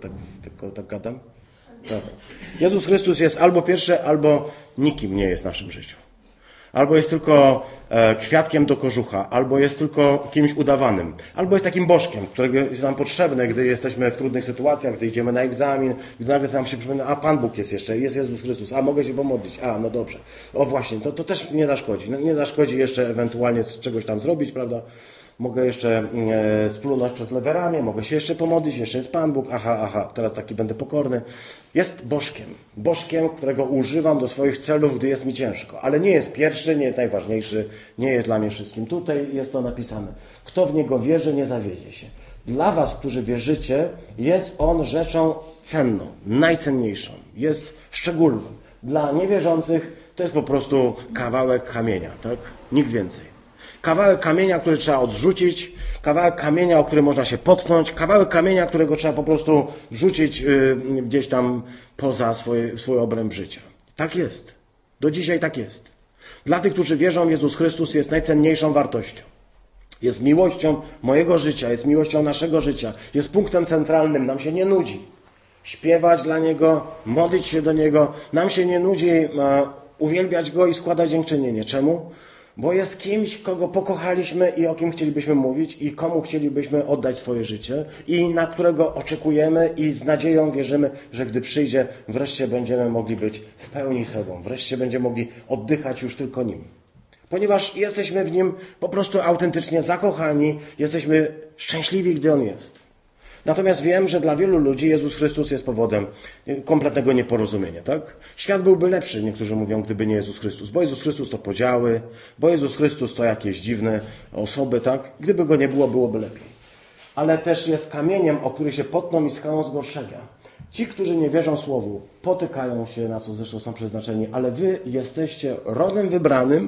tylko tak gadam? Prawda. Jezus Chrystus jest albo pierwszy, albo nikim nie jest w naszym życiu. Albo jest tylko kwiatkiem do kożucha, albo jest tylko kimś udawanym, albo jest takim bożkiem, którego jest nam potrzebne, gdy jesteśmy w trudnych sytuacjach, gdy idziemy na egzamin, gdy nagle nam się przypomina, a Pan Bóg jest jeszcze, jest Jezus Chrystus, a mogę się pomodlić, a no dobrze. O właśnie, to też nie zaszkodzi. Nie zaszkodzi jeszcze ewentualnie czegoś tam zrobić, prawda? Mogę jeszcze splunąć przez lewe ramię, mogę się jeszcze pomodlić, jeszcze jest Pan Bóg, aha, teraz taki będę pokorny. Jest bożkiem, którego używam do swoich celów, gdy jest mi ciężko. Ale nie jest pierwszy, nie jest najważniejszy, nie jest dla mnie wszystkim. Tutaj jest to napisane. Kto w Niego wierzy, nie zawiedzie się. Dla was, którzy wierzycie, jest On rzeczą cenną, najcenniejszą. Jest szczególną. Dla niewierzących to jest po prostu kawałek kamienia, tak? Nikt więcej. Kawałek kamienia, który trzeba odrzucić, kawałek kamienia, o który można się potknąć, kawałek kamienia, którego trzeba po prostu wrzucić gdzieś tam poza swój obręb życia. Tak jest. Do dzisiaj tak jest. Dla tych, którzy wierzą, Jezus Chrystus jest najcenniejszą wartością. Jest miłością mojego życia, jest miłością naszego życia, jest punktem centralnym, nam się nie nudzi śpiewać dla Niego, modlić się do Niego, nam się nie nudzi uwielbiać Go i składać dziękczynienie. Czemu? Bo jest kimś, kogo pokochaliśmy i o kim chcielibyśmy mówić i komu chcielibyśmy oddać swoje życie i na którego oczekujemy i z nadzieją wierzymy, że gdy przyjdzie, wreszcie będziemy mogli być w pełni sobą. Wreszcie będziemy mogli oddychać już tylko Nim. Ponieważ jesteśmy w Nim po prostu autentycznie zakochani, jesteśmy szczęśliwi, gdy On jest. Natomiast wiem, że dla wielu ludzi Jezus Chrystus jest powodem kompletnego nieporozumienia, tak? Świat byłby lepszy, niektórzy mówią, gdyby nie Jezus Chrystus. Bo Jezus Chrystus to podziały, bo Jezus Chrystus to jakieś dziwne osoby, tak? Gdyby Go nie było, byłoby lepiej. Ale też jest kamieniem, o który się potną i skałą zgorszenia. Ci, którzy nie wierzą Słowu, potykają się, na co zresztą są przeznaczeni, ale wy jesteście rodem wybranym,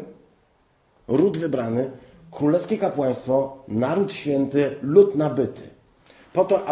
ród wybrany, królewskie kapłaństwo, naród święty, lud nabyty. Po to,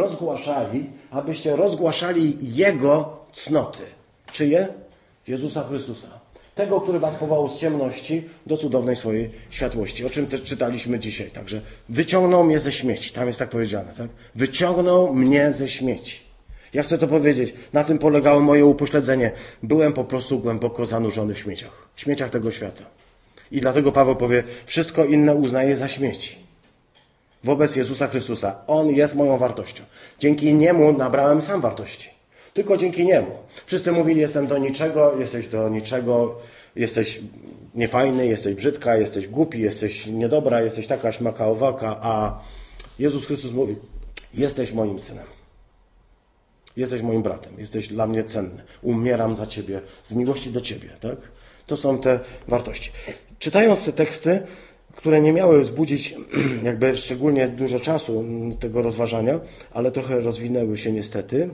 abyście rozgłaszali Jego cnoty. Czyje? Jezusa Chrystusa. Tego, który was powołał z ciemności do cudownej swojej światłości. O czym też czytaliśmy dzisiaj. Także wyciągnął mnie ze śmieci. Tam jest tak powiedziane. Tak? Wyciągnął mnie ze śmieci. Ja chcę to powiedzieć. Na tym polegało moje upośledzenie. Byłem po prostu głęboko zanurzony w śmieciach. W śmieciach tego świata. I dlatego Paweł powie, wszystko inne uznaję za śmieci. Wobec Jezusa Chrystusa. On jest moją wartością. Dzięki Niemu nabrałem sam wartości. Tylko dzięki Niemu. Wszyscy mówili, jesteś do niczego, jesteś niefajny, jesteś brzydka, jesteś głupi, jesteś niedobra, jesteś taka śmaka owaka, a Jezus Chrystus mówi, jesteś moim synem. Jesteś moim bratem, jesteś dla mnie cenny. Umieram za Ciebie, z miłości do Ciebie. Tak? To są te wartości. Czytając te teksty, które nie miały wzbudzić jakby szczególnie dużo czasu tego rozważania, ale trochę rozwinęły się niestety.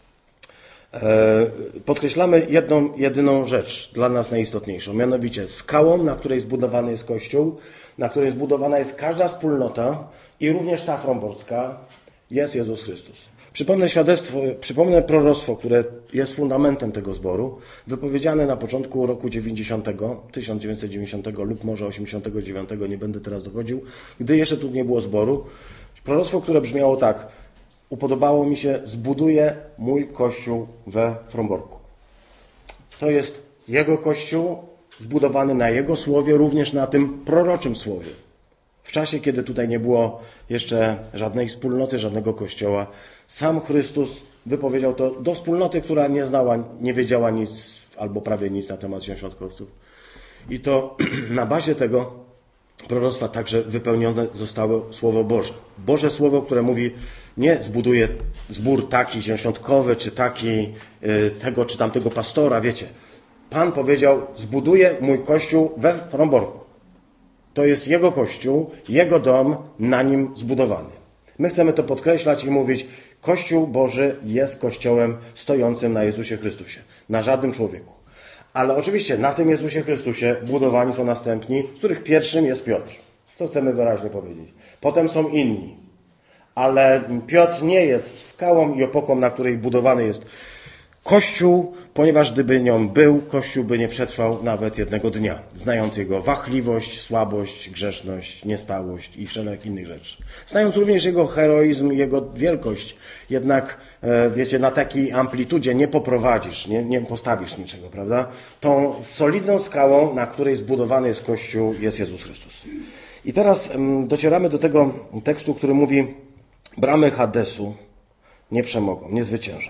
Podkreślamy jedną, jedyną rzecz dla nas najistotniejszą, mianowicie skałą, na której zbudowany jest Kościół, na której zbudowana jest każda wspólnota i również ta fromborska, jest Jezus Chrystus. Przypomnę proroctwo, które jest fundamentem tego zboru, wypowiedziane na początku roku 1990 lub może 89, nie będę teraz dochodził, gdy jeszcze tu nie było zboru. Proroctwo, które brzmiało tak: upodobało mi się, zbuduję mój kościół we Fromborku. To jest jego kościół, zbudowany na jego słowie, również na tym proroczym słowie. W czasie, kiedy tutaj nie było jeszcze żadnej wspólnoty, żadnego kościoła, sam Chrystus wypowiedział to do wspólnoty, która nie znała, nie wiedziała nic albo prawie nic na temat zielonoświątkowców. I to na bazie tego proroctwa także wypełnione zostało Słowo Boże. Boże Słowo, które mówi: nie zbuduję zbór taki zielonoświątkowy, czy taki tego, czy tamtego pastora, wiecie. Pan powiedział: zbuduję mój kościół we Fromborku. To jest jego kościół, jego dom, na nim zbudowany. My chcemy to podkreślać i mówić: Kościół Boży jest kościołem stojącym na Jezusie Chrystusie, na żadnym człowieku. Ale oczywiście na tym Jezusie Chrystusie budowani są następni, z których pierwszym jest Piotr. Co chcemy wyraźnie powiedzieć. Potem są inni. Ale Piotr nie jest skałą i opoką, na której budowany jest Kościół, ponieważ gdyby nią był, Kościół by nie przetrwał nawet jednego dnia, znając jego wahliwość, słabość, grzeszność, niestałość i wszelkie innych rzeczy. Znając również jego heroizm i jego wielkość, jednak, wiecie, na takiej amplitudzie nie poprowadzisz, nie postawisz niczego, prawda? Tą solidną skałą, na której zbudowany jest Kościół, jest Jezus Chrystus. I teraz docieramy do tego tekstu, który mówi: bramy Hadesu nie przemogą, nie zwyciężą.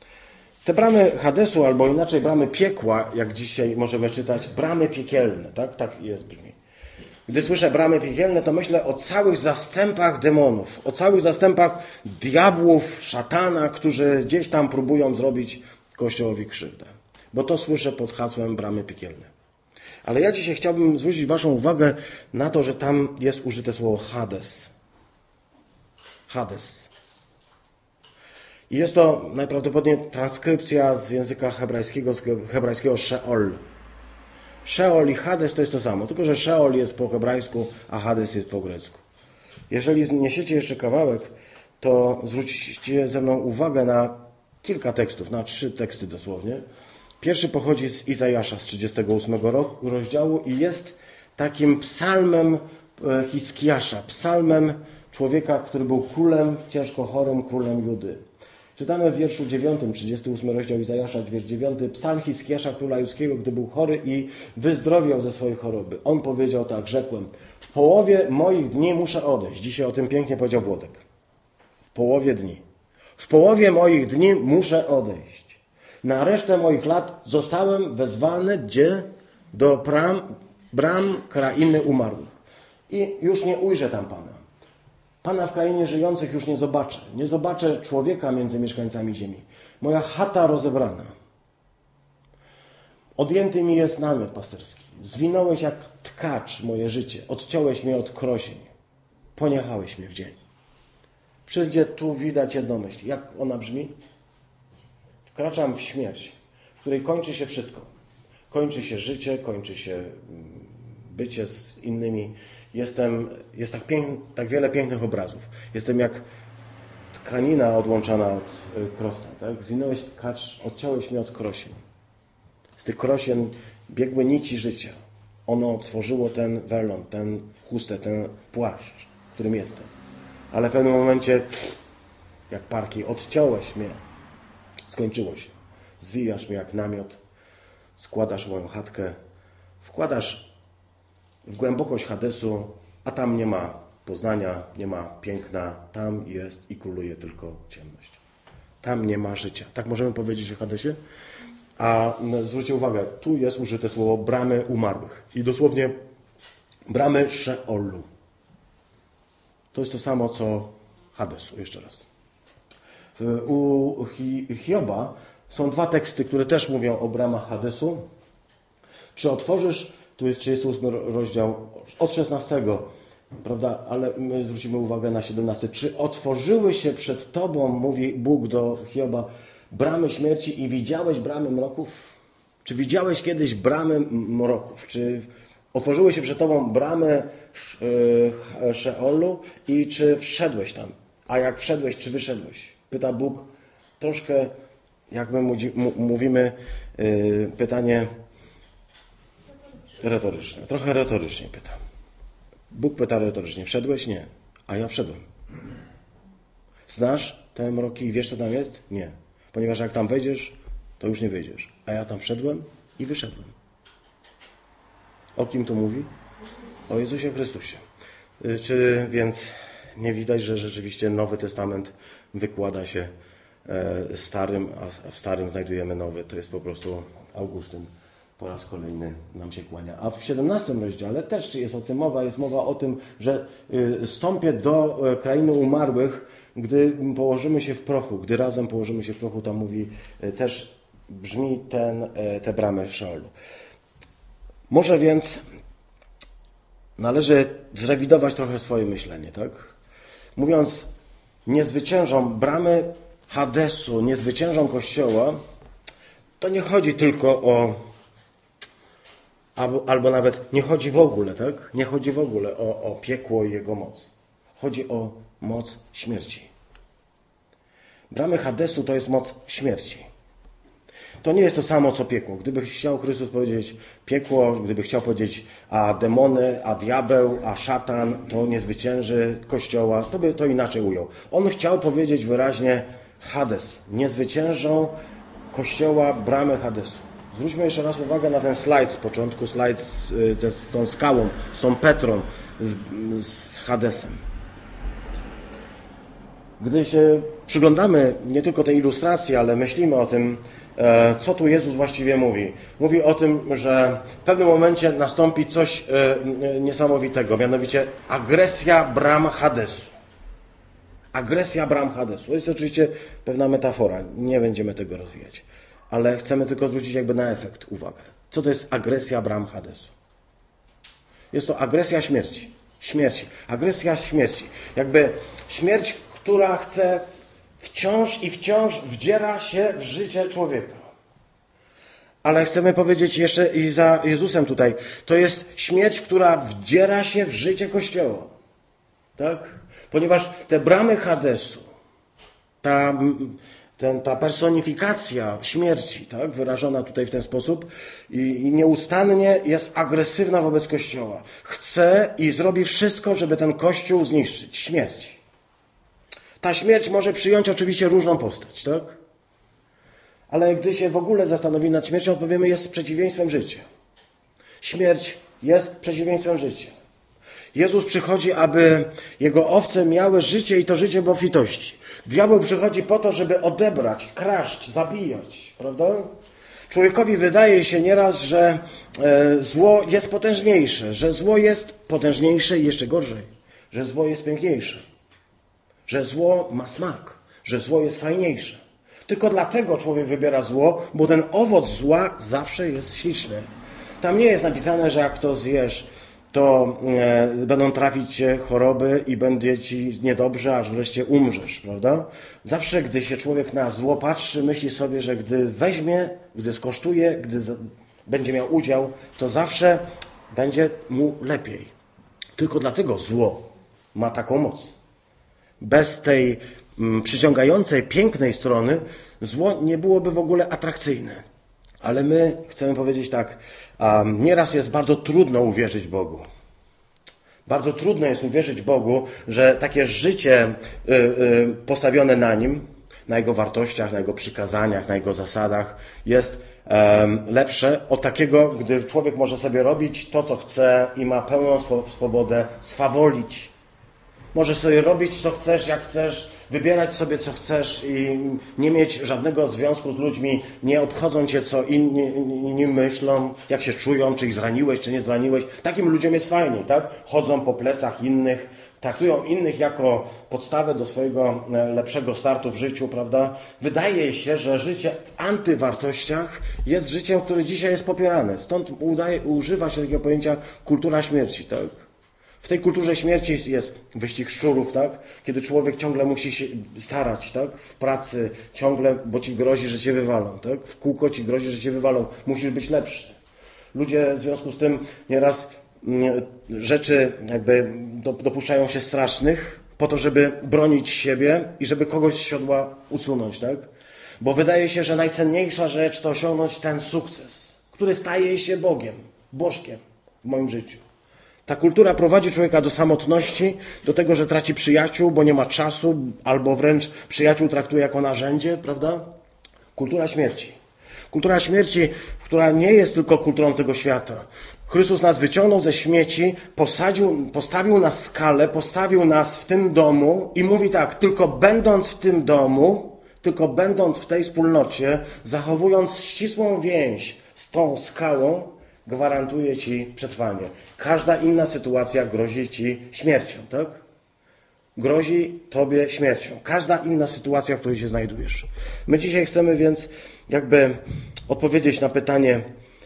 Te bramy Hadesu, albo inaczej bramy piekła, jak dzisiaj możemy czytać, bramy piekielne, tak? Tak jest brzmi. Gdy słyszę bramy piekielne, to myślę o całych zastępach demonów, o całych zastępach diabłów, szatana, którzy gdzieś tam próbują zrobić Kościołowi krzywdę. Bo to słyszę pod hasłem bramy piekielne. Ale ja dzisiaj chciałbym zwrócić waszą uwagę na to, że tam jest użyte słowo Hades. Hades. I jest to najprawdopodobniej transkrypcja z języka hebrajskiego Sheol. Sheol i Hades to jest to samo, tylko że Sheol jest po hebrajsku, a Hades jest po grecku. Jeżeli zniesiecie jeszcze kawałek, to zwrócicie ze mną uwagę na kilka tekstów, na 3 teksty dosłownie. Pierwszy pochodzi z Izajasza z 38 rozdziału i jest takim psalmem Hiskiasza, psalmem człowieka, który był królem, ciężko chorym królem Judy. Czytamy w wierszu 9, 38 rozdział Izajasza, wiersz 9, psalm Hiskiasza, króla judzkiego, gdy był chory i wyzdrowiał ze swojej choroby. On powiedział tak: rzekłem, w połowie moich dni muszę odejść. Dzisiaj o tym pięknie powiedział Włodek. W połowie dni. W połowie moich dni muszę odejść. Na resztę moich lat zostałem wezwany gdzie? Do bram krainy umarłych. I już nie ujrzę tam Pana. Pana w krainie żyjących już nie zobaczę. Nie zobaczę człowieka między mieszkańcami ziemi. Moja chata rozebrana. Odjęty mi jest namiot pasterski. Zwinąłeś jak tkacz moje życie. Odciąłeś mnie od krosień. Poniechałeś mnie w dzień. Wszędzie tu widać jedną myśl. Jak ona brzmi? Wkraczam w śmierć, w której kończy się wszystko. Kończy się życie, kończy się bycie z innymi. Jest tak wiele pięknych obrazów. Jestem jak tkanina odłączona od krosna. Tak? Zwinąłeś tkacz, odciąłeś mnie od krosień. Z tych krosien biegły nici życia. Ono tworzyło ten welon, ten chustę, ten płaszcz, w którym jestem. Ale w pewnym momencie, jak parki, odciąłeś mnie. Skończyło się. Zwijasz mnie jak namiot, składasz moją chatkę, wkładasz w głębokość Hadesu, a tam nie ma poznania, nie ma piękna, tam jest i króluje tylko ciemność. Tam nie ma życia. Tak możemy powiedzieć o Hadesie? A zwróćcie uwagę, tu jest użyte słowo bramy umarłych. I dosłownie bramy Sheolu. To jest to samo, co Hadesu. Jeszcze raz. U Hioba są 2 teksty, które też mówią o bramach Hadesu. Czy otworzysz, tu jest 38 rozdział, od 16, prawda, ale my zwrócimy uwagę na 17. Czy otworzyły się przed Tobą, mówi Bóg do Hioba, bramy śmierci i widziałeś bramy mroków? Czy widziałeś kiedyś bramy mroków? Czy otworzyły się przed Tobą bramy Sheolu i czy wszedłeś tam? A jak wszedłeś, czy wyszedłeś? Pyta Bóg troszkę, jak my mówimy, pytanie retoryczne. Trochę retorycznie pyta. Bóg pyta retorycznie. Wszedłeś? Nie. A ja wszedłem. Znasz te mroki i wiesz, co tam jest? Nie. Ponieważ jak tam wejdziesz, to już nie wyjdziesz. A ja tam wszedłem i wyszedłem. O kim tu mówi? O Jezusie Chrystusie. Czy więc nie widać, że rzeczywiście Nowy Testament wykłada się starym, a w starym znajdujemy nowy. To jest po prostu Augustyn po raz kolejny nam się kłania. A w 17 rozdziale też jest o tym mowa. Jest mowa o tym, że stąpię do krainy umarłych, gdy położymy się w prochu. Gdy razem położymy się w prochu, tam mówi, też brzmi te bramy Szeolu. Może więc należy zrewidować trochę swoje myślenie, tak? Mówiąc, nie zwyciężą bramy Hadesu, nie zwyciężą Kościoła, to nie chodzi tylko o, albo nawet nie chodzi w ogóle, tak? Nie chodzi w ogóle o piekło i jego moc. Chodzi o moc śmierci. Bramy Hadesu to jest moc śmierci. To nie jest to samo, co piekło. Gdyby chciał Chrystus powiedzieć piekło, gdyby chciał powiedzieć a demony, a diabeł, a szatan, to nie zwycięży Kościoła, to by to inaczej ujął. On chciał powiedzieć wyraźnie Hades. Nie zwyciężą Kościoła bramy Hadesu. Zwróćmy jeszcze raz uwagę na ten slajd z początku, slajd z tą skałą, z tą Petrą, z Hadesem. Gdy się przyglądamy nie tylko tej ilustracji, ale myślimy o tym, co tu Jezus właściwie mówi. Mówi o tym, że w pewnym momencie nastąpi coś niesamowitego, mianowicie agresja bram Hadesu. Agresja bram Hadesu. To jest oczywiście pewna metafora, nie będziemy tego rozwijać, ale chcemy tylko zwrócić jakby na efekt uwagę. Co to jest agresja bram Hadesu? Jest to agresja śmierci. Agresja śmierci. Jakby śmierć, która chce wciąż wdziera się w życie człowieka. Ale chcemy powiedzieć jeszcze i za Jezusem tutaj, to jest śmierć, która wdziera się w życie Kościoła. Tak? Ponieważ te bramy Hadesu, ta personifikacja śmierci, tak, wyrażona tutaj w ten sposób i nieustannie jest agresywna wobec Kościoła. Chce i zrobi wszystko, żeby ten Kościół zniszczyć. Śmierć. Ta śmierć może przyjąć oczywiście różną postać, tak? Ale gdy się w ogóle zastanowi nad śmiercią, odpowiemy, jest przeciwieństwem życia. Śmierć jest przeciwieństwem życia. Jezus przychodzi, aby Jego owce miały życie i to życie w obfitości. Diabeł przychodzi po to, żeby odebrać, kraść, zabijać, prawda? Człowiekowi wydaje się nieraz, że zło jest potężniejsze, że zło jest potężniejsze i jeszcze gorzej, że zło jest piękniejsze, że zło ma smak, że zło jest fajniejsze. Tylko dlatego człowiek wybiera zło, bo ten owoc zła zawsze jest śliczny. Tam nie jest napisane, że jak to zjesz, to będą trafić cię choroby i będzie ci niedobrze, aż wreszcie umrzesz, prawda? Zawsze, gdy się człowiek na zło patrzy, myśli sobie, że gdy weźmie, gdy skosztuje, gdy będzie miał udział, to zawsze będzie mu lepiej. Tylko dlatego zło ma taką moc. Bez tej przyciągającej, pięknej strony zło nie byłoby w ogóle atrakcyjne. Ale my chcemy powiedzieć tak, nieraz jest bardzo trudno uwierzyć Bogu. Bardzo trudno jest uwierzyć Bogu, że takie życie postawione na Nim, na Jego wartościach, na Jego przykazaniach, na Jego zasadach jest lepsze od takiego, gdy człowiek może sobie robić to, co chce i ma pełną swobodę swawolić. Możesz sobie robić, co chcesz, jak chcesz, wybierać sobie, co chcesz i nie mieć żadnego związku z ludźmi. Nie obchodzą cię, co inni myślą, jak się czują, czy ich zraniłeś, czy nie zraniłeś. Takim ludziom jest fajniej, tak? Chodzą po plecach innych, traktują innych jako podstawę do swojego lepszego startu w życiu, prawda? Wydaje się, że życie w antywartościach jest życiem, które dzisiaj jest popierane. Stąd używa się takiego pojęcia kultura śmierci, tak? W tej kulturze śmierci jest wyścig szczurów, tak? Kiedy człowiek ciągle musi się starać, tak? W pracy ciągle, bo ci grozi, że cię wywalą, tak? W kółko ci grozi, że cię wywalą. Musisz być lepszy. Ludzie w związku z tym nieraz rzeczy jakby dopuszczają się strasznych, po to, żeby bronić siebie i żeby kogoś z siodła usunąć, tak? Bo wydaje się, że najcenniejsza rzecz to osiągnąć ten sukces, który staje się Bogiem, bożkiem w moim życiu. Ta kultura prowadzi człowieka do samotności, do tego, że traci przyjaciół, bo nie ma czasu, albo wręcz przyjaciół traktuje jako narzędzie, prawda? Kultura śmierci. Kultura śmierci, która nie jest tylko kulturą tego świata. Chrystus nas wyciągnął ze śmieci, postawił na skalę, postawił nas w tym domu i mówi tak, tylko będąc w tym domu, tylko będąc w tej wspólnocie, zachowując ścisłą więź z tą skałą, gwarantuje Ci przetrwanie. Każda inna sytuacja grozi Ci śmiercią, tak? Grozi Tobie śmiercią. Każda inna sytuacja, w której się znajdujesz. My dzisiaj chcemy więc jakby odpowiedzieć na pytanie,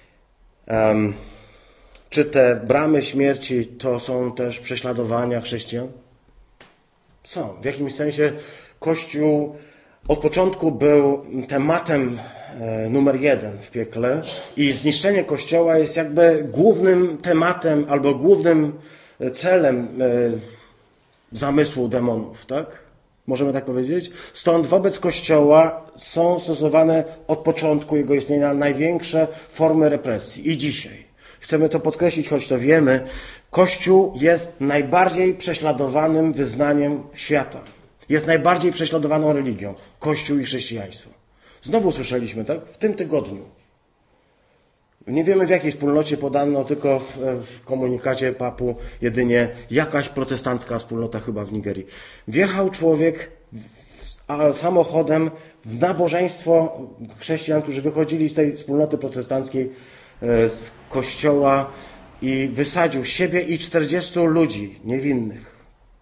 czy te bramy śmierci to są też prześladowania chrześcijan? Są. W jakimś sensie Kościół od początku był tematem numer 1 w piekle i zniszczenie Kościoła jest jakby głównym tematem albo głównym celem zamysłu demonów, tak? Możemy tak powiedzieć? Stąd wobec Kościoła są stosowane od początku jego istnienia największe formy represji. I dzisiaj. Chcemy to podkreślić, choć to wiemy. Kościół jest najbardziej prześladowanym wyznaniem świata. Jest najbardziej prześladowaną religią. Kościół i chrześcijaństwo. Znowu słyszeliśmy, tak? W tym tygodniu. Nie wiemy w jakiej wspólnocie podano, tylko w komunikacie papu jedynie jakaś protestancka wspólnota chyba w Nigerii. Wjechał człowiek samochodem w nabożeństwo chrześcijan, którzy wychodzili z tej wspólnoty protestanckiej, z kościoła i wysadził siebie i 40 ludzi niewinnych.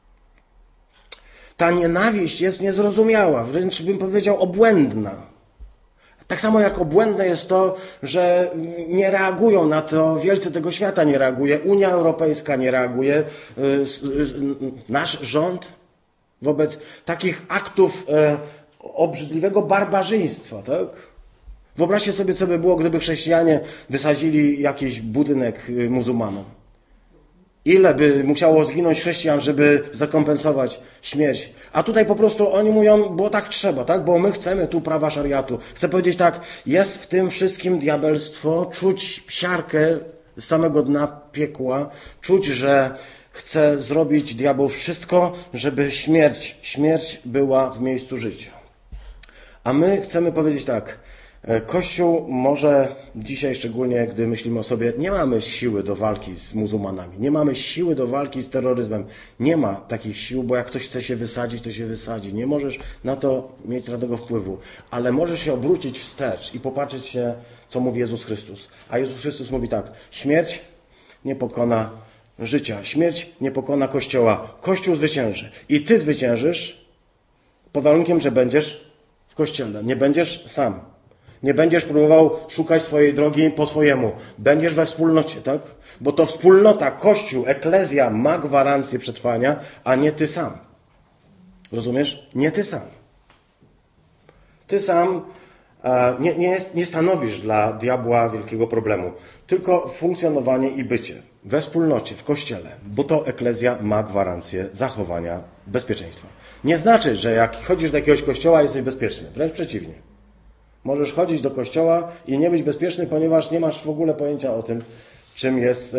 Ta nienawiść jest niezrozumiała, wręcz bym powiedział obłędna. Tak samo jak obłędne jest to, że nie reagują na to, wielcy tego świata nie reaguje, Unia Europejska nie reaguje, nasz rząd wobec takich aktów obrzydliwego barbarzyństwa, tak? Wyobraźcie sobie, co by było, gdyby chrześcijanie wysadzili jakiś budynek muzułmanom. Ile by musiało zginąć chrześcijan, żeby zakompensować śmierć? A tutaj po prostu oni mówią, bo tak trzeba, tak? Bo my chcemy tu prawa szariatu. Chcę powiedzieć tak, jest w tym wszystkim diabelstwo, czuć siarkę z samego dna piekła, czuć, że chce zrobić diabeł wszystko, żeby śmierć była w miejscu życia. A my chcemy powiedzieć tak, Kościół może dzisiaj, szczególnie gdy myślimy o sobie, nie mamy siły do walki z muzułmanami, nie mamy siły do walki z terroryzmem. Nie ma takich sił, bo jak ktoś chce się wysadzić, to się wysadzi. Nie możesz na to mieć żadnego wpływu, ale możesz się obrócić wstecz i popatrzeć się, co mówi Jezus Chrystus. A Jezus Chrystus mówi tak, śmierć nie pokona życia, śmierć nie pokona Kościoła. Kościół zwycięży i ty zwyciężysz pod warunkiem, że będziesz w Kościele, nie będziesz sam. Nie będziesz próbował szukać swojej drogi po swojemu. Będziesz we wspólnocie, tak? Bo to wspólnota, Kościół, eklezja ma gwarancję przetrwania, a nie ty sam. Rozumiesz? Nie ty sam. Ty sam nie stanowisz dla diabła wielkiego problemu. Tylko funkcjonowanie i bycie we wspólnocie, w Kościele. Bo to eklezja ma gwarancję zachowania bezpieczeństwa. Nie znaczy, że jak chodzisz do jakiegoś kościoła, jesteś bezpieczny. Wręcz przeciwnie. Możesz chodzić do kościoła i nie być bezpieczny, ponieważ nie masz w ogóle pojęcia o tym, czym jest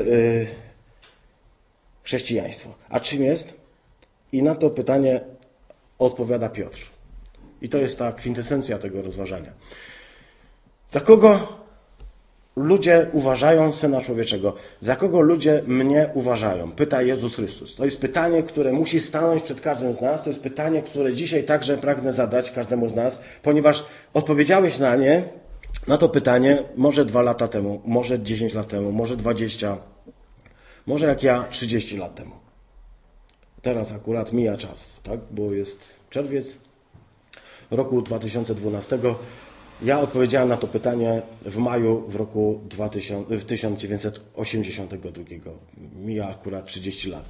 chrześcijaństwo. A czym jest? I na to pytanie odpowiada Piotr. I to jest ta kwintesencja tego rozważania. Za kogo ludzie uważają Syna Człowieczego? Za kogo ludzie mnie uważają? Pyta Jezus Chrystus. To jest pytanie, które musi stanąć przed każdym z nas. To jest pytanie, które dzisiaj także pragnę zadać każdemu z nas, ponieważ odpowiedziałeś na to pytanie może 2 lata temu, może 10 lat temu, może 20, może jak ja 30 lat temu. Teraz akurat mija czas, tak? Bo jest czerwiec roku 2012. Ja odpowiedziałem na to pytanie w maju w roku 1982. Mija akurat 30 lat.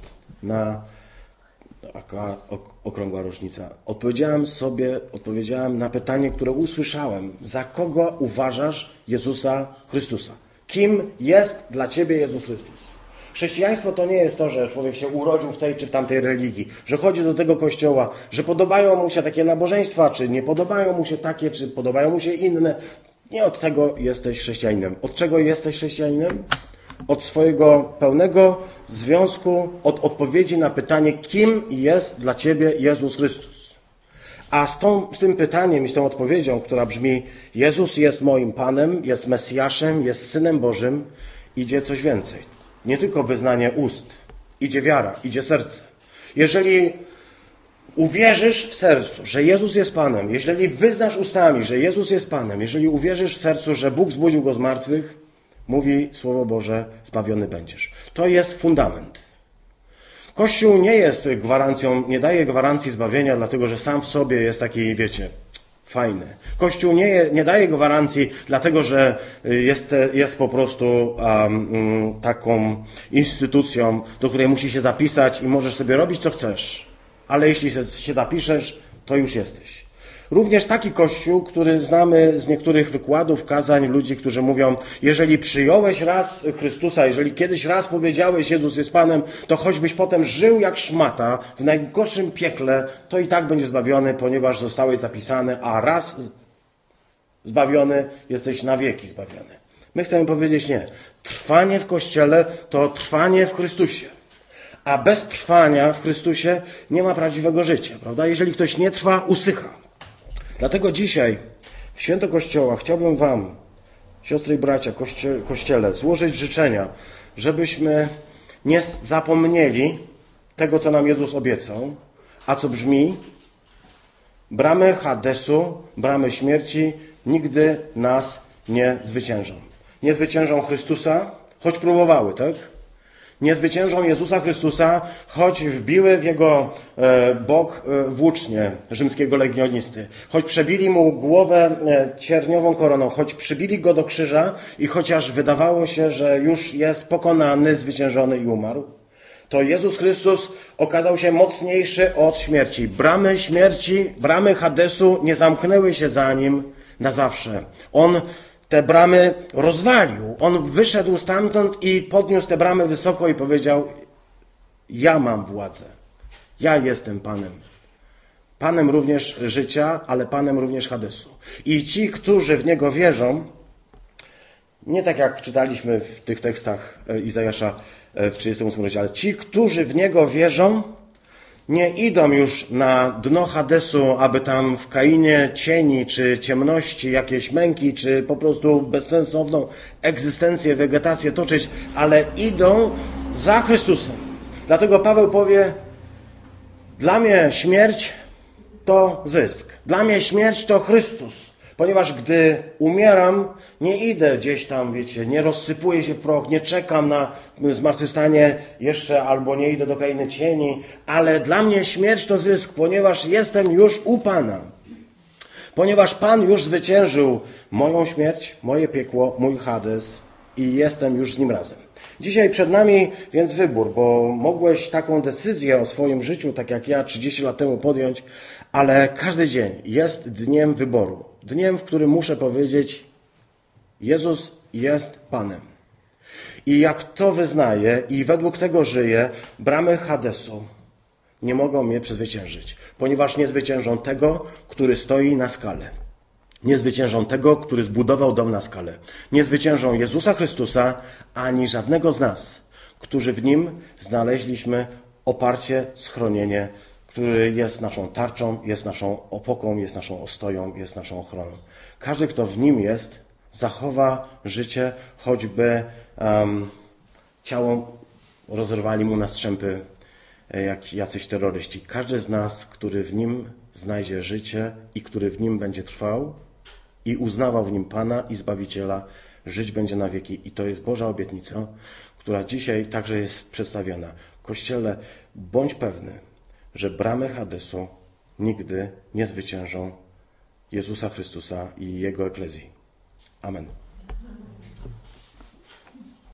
Okrągła rocznica. Odpowiedziałem na pytanie, które usłyszałem. Za kogo uważasz Jezusa Chrystusa? Kim jest dla Ciebie Jezus Chrystus? Chrześcijaństwo to nie jest to, że człowiek się urodził w tej czy w tamtej religii, że chodzi do tego kościoła, że podobają mu się takie nabożeństwa, czy nie podobają mu się takie, czy podobają mu się inne. Nie od tego jesteś chrześcijaninem. Od czego jesteś chrześcijaninem? Od swojego pełnego związku, od odpowiedzi na pytanie, kim jest dla Ciebie Jezus Chrystus. A z tym pytaniem i z tą odpowiedzią, która brzmi, Jezus jest moim Panem, jest Mesjaszem, jest Synem Bożym, idzie coś więcej. Nie tylko wyznanie ust, idzie wiara, idzie serce. Jeżeli uwierzysz w sercu, że Jezus jest Panem, jeżeli wyznasz ustami, że Jezus jest Panem, jeżeli uwierzysz w sercu, że Bóg zbudził Go z martwych, mówi Słowo Boże, zbawiony będziesz. To jest fundament. Kościół nie jest gwarancją, nie daje gwarancji zbawienia, dlatego że sam w sobie jest taki, wiecie, fajny. Kościół nie daje gwarancji, dlatego że jest po prostu taką instytucją, do której musisz się zapisać i możesz sobie robić, co chcesz. Ale jeśli się zapiszesz, to już jesteś. Również taki Kościół, który znamy z niektórych wykładów, kazań, ludzi, którzy mówią, jeżeli przyjąłeś raz Chrystusa, jeżeli kiedyś raz powiedziałeś, Jezus jest Panem, to choćbyś potem żył jak szmata w najgorszym piekle, to i tak będziesz zbawiony, ponieważ zostałeś zapisany, a raz zbawiony, jesteś na wieki zbawiony. My chcemy powiedzieć nie. Trwanie w Kościele to trwanie w Chrystusie. A bez trwania w Chrystusie nie ma prawdziwego życia, prawda? Jeżeli ktoś nie trwa, usycha. Dlatego dzisiaj w święto Kościoła chciałbym Wam, siostry i bracia, Kościele, złożyć życzenia, żebyśmy nie zapomnieli tego, co nam Jezus obiecał, a co brzmi: bramy Hadesu, bramy śmierci nigdy nas nie zwyciężą. Nie zwyciężą Chrystusa, choć próbowały, tak? Nie zwyciężą Jezusa Chrystusa, choć wbiły w Jego bok włócznie rzymskiego legionisty. Choć przebili Mu głowę cierniową koroną, choć przybili Go do krzyża i chociaż wydawało się, że już jest pokonany, zwyciężony i umarł, to Jezus Chrystus okazał się mocniejszy od śmierci. Bramy śmierci, bramy Hadesu nie zamknęły się za Nim na zawsze. On te bramy rozwalił. On wyszedł stamtąd i podniósł te bramy wysoko i powiedział: ja mam władzę. Ja jestem Panem. Panem również życia, ale Panem również Hadesu. I ci, którzy w Niego wierzą, nie tak jak czytaliśmy w tych tekstach Izajasza w 38 rozdziale, ci, którzy w Niego wierzą, nie idą już na dno Hadesu, aby tam w krainie cieni, czy ciemności, jakieś męki, czy po prostu bezsensowną egzystencję, wegetację toczyć, ale idą za Chrystusem. Dlatego Paweł powie: dla mnie śmierć to zysk. Dla mnie śmierć to Chrystus. Ponieważ gdy umieram, nie idę gdzieś tam, wiecie, nie rozsypuję się w proch, nie czekam na zmartwychwstanie jeszcze, albo nie idę do krainy cieni, ale dla mnie śmierć to zysk, ponieważ jestem już u Pana. Ponieważ Pan już zwyciężył moją śmierć, moje piekło, mój Hades i jestem już z Nim razem. Dzisiaj przed nami więc wybór, bo mogłeś taką decyzję o swoim życiu, tak jak ja 30 lat temu podjąć, ale każdy dzień jest dniem wyboru. Dniem, w którym muszę powiedzieć: Jezus jest Panem. I jak to wyznaję i według tego żyję, bramy Hadesu nie mogą mnie przezwyciężyć, ponieważ nie zwyciężą tego, który stoi na skale. Nie zwyciężą tego, który zbudował dom na skale. Nie zwyciężą Jezusa Chrystusa, ani żadnego z nas, którzy w Nim znaleźliśmy oparcie, schronienie, który jest naszą tarczą, jest naszą opoką, jest naszą ostoją, jest naszą ochroną. Każdy, kto w Nim jest, zachowa życie, choćby ciało rozerwali mu na strzępy jak jacyś terroryści. Każdy z nas, który w Nim znajdzie życie i który w Nim będzie trwał i uznawał w Nim Pana i Zbawiciela, żyć będzie na wieki. I to jest Boża obietnica, która dzisiaj także jest przedstawiona. Kościele, bądź pewny, że bramy Hadesu nigdy nie zwyciężą Jezusa Chrystusa i Jego eklezji. Amen.